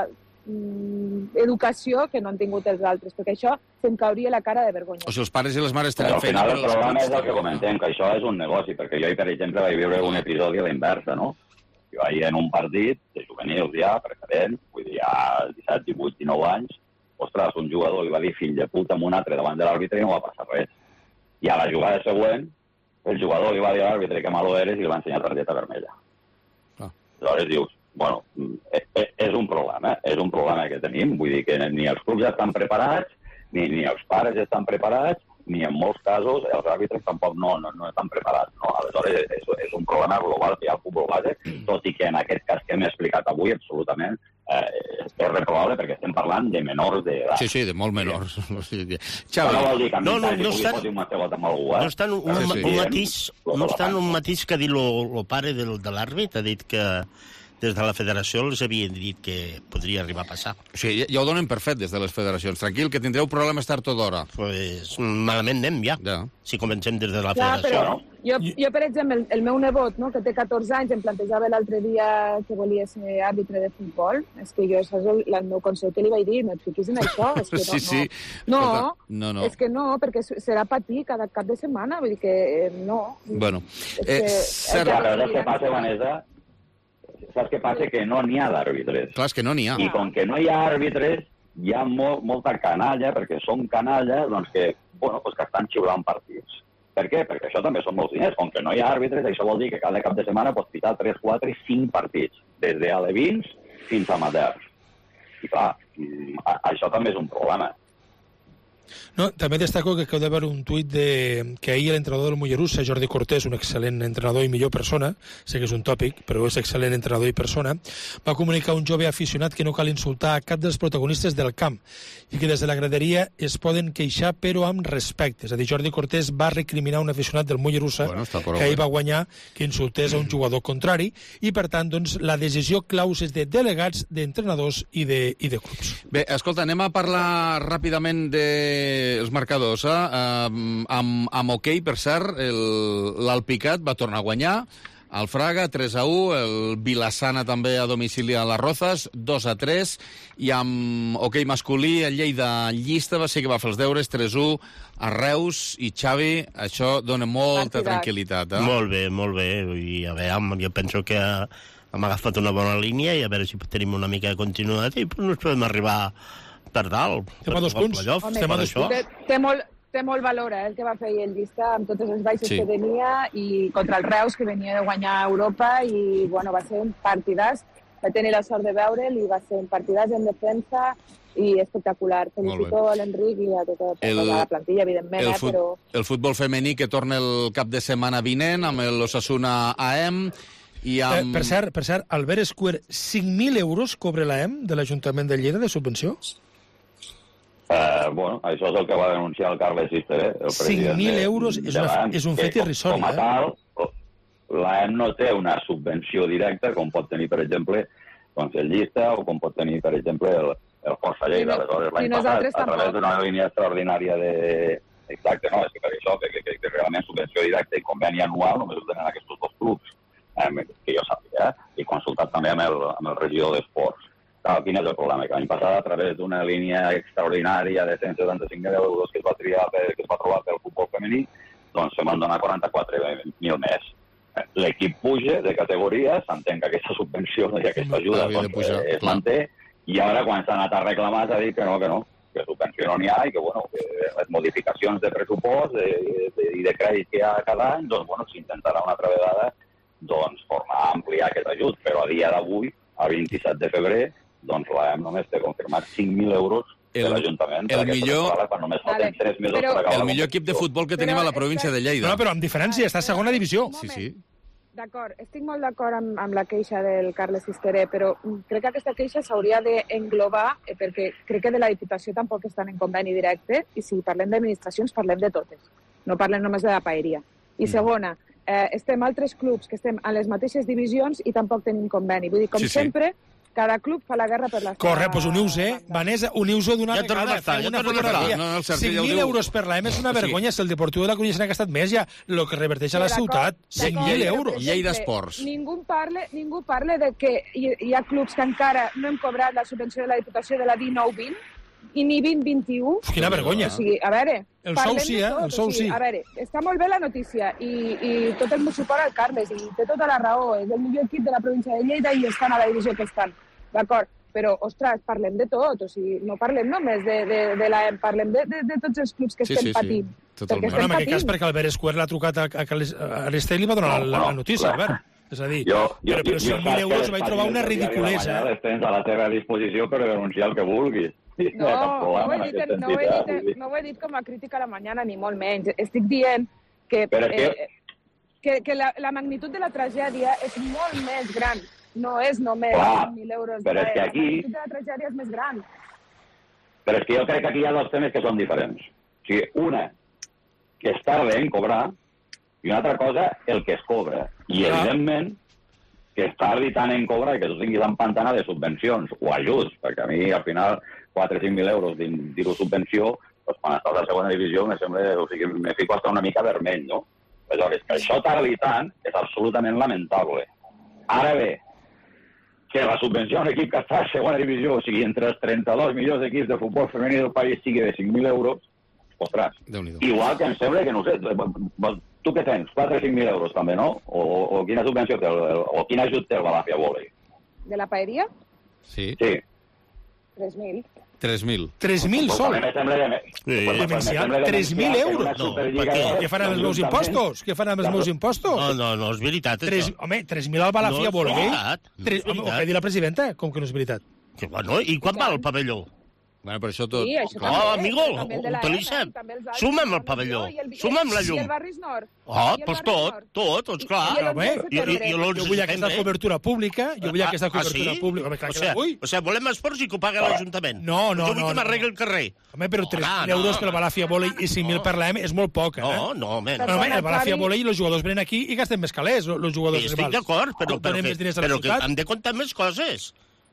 educació que no han tingut els altres, perquè això se'm cauria la cara de vergonya. O si els pares i les mares tenen feina... Al final el problema és el que comentem, que això és un negoci, perquè jo, per exemple, vaig viure un episodi a la inversa, no? Jo vaig en un partit de juvenils ja, preferent, vull dir, ja 17, 18, 19 anys, ostres, un jugador li va dir fill de puta amb un altre davant de l'àrbitre i no va passar res. I a la jugada següent, el jugador li va dir a l'àrbitre que malo eres i li va ensenyar targeta vermella. Aleshores dius, bueno, és un problema que tenim, vull dir que ni els clubs ja estan preparats, ni els pares estan preparats, ni en molts casos els àrbitres tampoc no estan preparats. No? Aleshores, és un problema global que hi ha al futbol base, tot i que en aquest cas que hem explicat avui, absolutament, és reprovable perquè estem parlant de menors d'edat. Sí, de molt menors. Xavi. No vol dir que no obstant un matís que ha dit el pare de l'àrbit, ha dit que des de la federació els havien dit que podria arribar a passar. O sigui, ja ho donen per fet des de les federacions. Tranquil, que tindreu problemes tard o d'hora. Pues malament anem ja, si comencem des de la federació. Però jo, per exemple, el meu nebot, no, que té 14 anys, em plantejava l'altre dia que volia ser àrbitre de futbol. És que jo, això és el meu consell que li vaig dir, no et fiquis en això. És que no, és que no, perquè serà patir cada cap de setmana, vull dir que no. Bueno, saps què passa? Que no n'hi ha d'àrbitres. Clar, és que no n'hi ha. I com que no hi ha àrbitres, hi ha molta canalla, perquè són canalla, doncs que estan xiulant partits. Per què? Perquè això també són molts diners. Com que no hi ha àrbitres, això vol dir que cada cap de setmana pots pitar 3, 4 i 5 partits, des d'alevins fins a amateurs. I clar, això també és un problema. No, també destaco que acabo de veure un tuit que ahir l'entrenador del Mollerussa, Jordi Cortés, un excel·lent entrenador i millor persona, sé que és un tòpic, però és excel·lent entrenador i persona, va comunicar a un jove aficionat que no cal insultar a cap dels protagonistes del camp i que des de la graderia es poden queixar però amb respecte. És a dir, Jordi Cortés va recriminar un aficionat del Mollerussa que ahir va guanyar que insultés a un jugador contrari i, per tant, doncs, la decisió clau és de delegats, d'entrenadors i de clubs. Bé, escolta, anem a parlar ràpidament els marcadors. Amb hoquei, per cert, l'Alpicat va tornar a guanyar, el Fraga 3-1, el Vilassana també a domicili a les Rozas 2-3, i amb hoquei masculí el Lleida llista va ser que va fer els deures 3-1 a Reus, i Xavi, això dona molta tranquil·litat. Molt bé. I a veure, jo penso que hem agafat una bona línia i a veure si tenim una mica de continuïtat i no ens podem arribar per dalt. Estem a 2 punts. Té té molt valor, el que va fer ahir el llista, amb totes les baixes que tenia, i contra el Reus, que venia de guanyar a Europa, i bueno, va ser un partidàs. Va tenir la sort de veure'l i va ser un partidàs en defensa i espectacular. Felicito a l'Enric i a tota la plantilla, evidentment, però... El futbol femení que torna el cap de setmana vinent amb l'Osasuna AM i amb... Per cert, Albert Escuer, 5.000 euros cobra l'AM de l'Ajuntament de Lleida de subvenció? Bueno, això és el que va denunciar el Carles Sisteré. 5.000 euros és un fet irrisori. Com a tal, l'AM no té una subvenció directa, com pot tenir, per exemple, el Llista, o com pot tenir, per exemple, el Força Lleida. Aleshores, l'any passat, a través d'una línia extraordinària de... Exacte, no, és que per això, que realment subvenció directa i conveni anual només ho tenen aquests dos clubs, que jo sàpiga, i consultat també amb el regidor d'Esports. Quin és el problema? Que l'any passat, a través d'una línia extraordinària de 175.000 euros que es va trobar pel futbol femení, doncs se m'han donat 44.000 més. L'equip puja de categoria, s'entén que aquesta subvenció i aquesta ajuda es manté, i ara quan s'ha anat a reclamar s'ha dit que no, que subvenció no n'hi ha i que, bueno, que les modificacions de pressupost i de crèdit que hi ha cada any, doncs, bueno, s'intentarà una altra vegada tornar a ampliar aquest ajut, però a dia d'avui, a 27 de febrer, doncs l'AM només té confirmat 5.000 euros de l'Ajuntament. El millor equip de futbol que tenim a la província de Lleida. No, però amb diferència, està a segona divisió. Sí. D'acord, estic molt d'acord amb la queixa del Carles Sisteré, però crec que aquesta queixa s'hauria d'englobar, perquè crec que de la Diputació tampoc estan en conveni directe, i si parlem d'administracions parlem de totes, no parlem només de la paeria. I segona, estem altres clubs que estem a les mateixes divisions i tampoc tenim conveni. Vull dir, com sempre, cada club fa la guerra per la seva... Corre, doncs uniu-se, Vanessa, uniu-se d'una vegada. Feu una fotografia. 5.000 euros per l'AM és una vergonya. Si el Deportiu de la Corunya s'ha gastat més, ja el que reverteix a la ciutat. 5.000 euros. Lleida Esports. Ningú parla de que hi ha clubs que encara no hem cobrat la subvenció de la Diputació de la 19-20 i ni 20-21. Quina vergonya. O sigui, a veure... El sou sí, el sou sí. A veure, està molt bé la notícia i tot el meu suport al Carles i té tota la raó. És el millor equip de la província de Lleida i estan a la divisió que estan. D'acord, però, ostres, parlem de tot, o sigui, no parlem només de l'AM, parlem de tots els clubs que estem patint. Totalment. En aquest cas, perquè Albert Escuer l'ha trucat a l'Estell i va donar la notícia, Albert. És a dir, però 5.000 euros vaig trobar una ridiculesa. Les tens a la teva disposició per denunciar el que vulguis. No ho he dit com a crítica a la mañana, ni molt menys. Estic dient que la magnitud de la tragèdia és molt més gran. No és només 1.000 euros. Però és que aquí... La tragèdia és més gran. Però és que jo crec que aquí hi ha dos temes que són diferents. O sigui, una, que es tarda en cobrar, i una altra cosa, el que es cobra. I, evidentment, que es tardi tant en cobrar i que tu tinguis empantanat de subvencions o ajuts, perquè a mi, al final, 4 o 5.000 euros dir-ho subvenció, doncs quan estàs a la segona divisió, me fico hasta una mica vermell, no? Aleshores, que això tardi tant és absolutament lamentable. Ara bé, que la subvenció a un equip que està a segona divisió, o sigui, entre els 32 millors equips de futbol femení del país sigui de 5.000 euros, ostres, igual que em sembla que, no sé, tu què tens? 4 o 5.000 euros també, no? O quina subvenció té, o quin ajut té el Balàfia Vòlei? De la paeria? Sí. 3.000. 3.000 sol. Demencial. 3.000 euros. No, per què? Què fan amb els meus impostos? Què fan amb els meus impostos? No, és veritat. Home, 3.000 al Balàfia Vòlei. Ho va dir la presidenta? Com que no és veritat? Bueno, i quan va el pavelló? Bueno, per això tot... Sí, això també. Amigo, utilitzem. Sumem el pavelló. Sumem la llum. I el Barris Nord. Doncs tot, esclar. Jo vull aquesta cobertura pública. O sigui, volem esports i que ho paga l'Ajuntament. No. Jo vull que m'arregli el carrer. Home, però 3.000 euros per Balàfia Vòlei i 5.000 per l'AM és molt poc, eh? No, home. El Balàfia Vòlei i els jugadors venen aquí i gasten més calés, els jugadors rivals. Estic d'acord, però que hem de comptar més coses.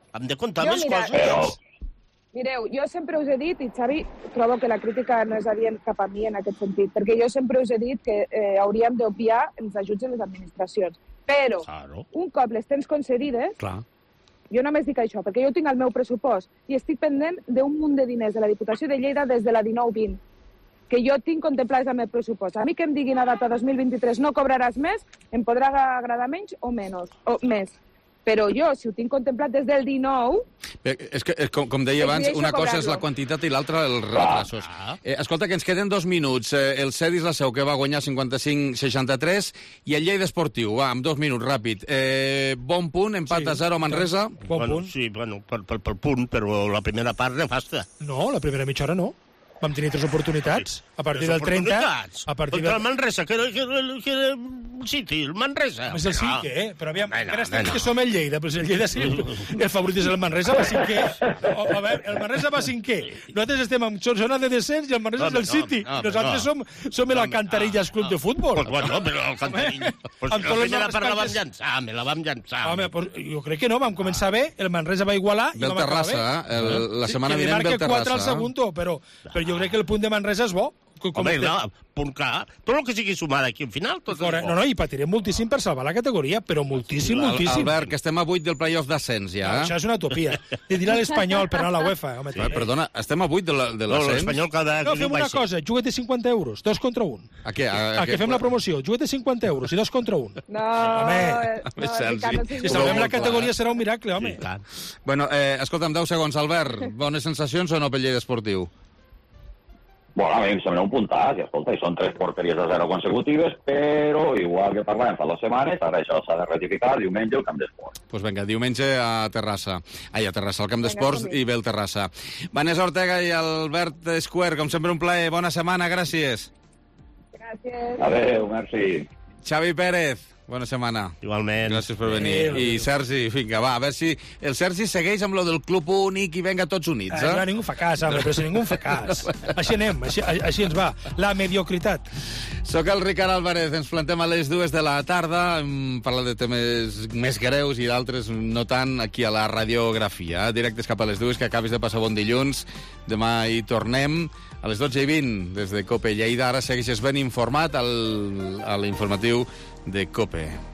Mireu, jo sempre us he dit, i Xavi, trobo que la crítica no és adient cap a mi en aquest sentit, perquè jo sempre us he dit que hauríem d'obviar els ajuts a les administracions. Però, un cop les tens concedides, jo només dic això, perquè jo tinc el meu pressupost i estic pendent d'un munt de diners de la Diputació de Lleida des de la 19-20, que jo tinc contemplats al meu pressupost. A mi que em diguin a data 2023 no cobraràs més, em podrà agradar menys o menys, o més. Però jo, si ho tinc contemplat des del 19... És que, com deia abans, una cosa és la quantitat i l'altra els retrasos. Escolta, que ens queden 2 minuts. El Cedis La Seu, que va guanyar 55-63, i el Lleida Esportiu, va, amb 2 minuts, ràpid. Bon punt, empat a 0 a Manresa. Bon punt. Sí, bueno, pel punt, però la primera part nefasta. No, la primera mitja hora no. Vam tenir 3 oportunitats. A partir del 30... A partir del Manresa, que era City, el Manresa. És el cinquè, però aviam, encara estem que som el Lleida, però si el Lleida sí, el favorit és el Manresa, va cinquè. A veure, el Manresa va cinquè. Nosaltres estem en zona de descens i el Manresa és el City. Nosaltres som el Alcantarillas Club de Futbol. Bueno, però l'Alcantarillas... La primera part la vam llançar. Home, jo crec que no, vam començar bé, el Manresa va igualar i vam acabar bé. La setmana vinent ve el Terrassa. Que marca 4 al segundo, però jo crec que el punt de Manresa és bo. Home, no, punt clar. Tot el que sigui sumar aquí al final, tot és bo. No, i patirem moltíssim per salvar la categoria, però moltíssim. Albert, que estem a 8 del playoff d'ascens, ja. Això és una utopia. Li dirà l'Espanyol per anar a la UEFA. Perdona, estem a 8 de l'ascens? L'Espanyol cada... No, fem una cosa, juguet de 50 euros, 2 contra 1. A què? A què fem la promoció, juguet de 50 euros i 2 contra 1. No, si salvem la categoria serà un miracle, home. Bueno, escolta'm, 10 segons, Albert, bones sensacions o no pel Lleida Esportiu? Bueno, a mi em sembla un puntat, i escolta, i són 3 porteries de 0 consecutives, però igual que parlàvem fa 2 setmanes, ara això s'ha de ratificar diumenge al Camp d'Esports. Doncs vinga, diumenge a Terrassa. Ai, a Terrassa, al Camp d'Esports i ve el Terrassa. Vanessa Ortega i Albert Square, com sempre un plaer. Bona setmana, gràcies. Gràcies. Adéu, merci. Xavi Pérez. Bona setmana. Igualment. Gràcies per venir. I Sergi, vinga, va, a veure si el Sergi segueix amb lo del club únic i venga tots units, eh? No, ningú fa cas, home, però si ningú fa cas. Així anem, així ens va. La mediocritat. Soc el Ricard Álvarez, ens plantem a les 2 de la tarda, parlar de temes més greus i d'altres no tant aquí a la radiografia. Directes cap a les 2, que acabis de passar bon dilluns. Demà hi tornem a les 12:20 des de COPE Lleida. Ara segueixes ben informat a l'informatiu de COPE.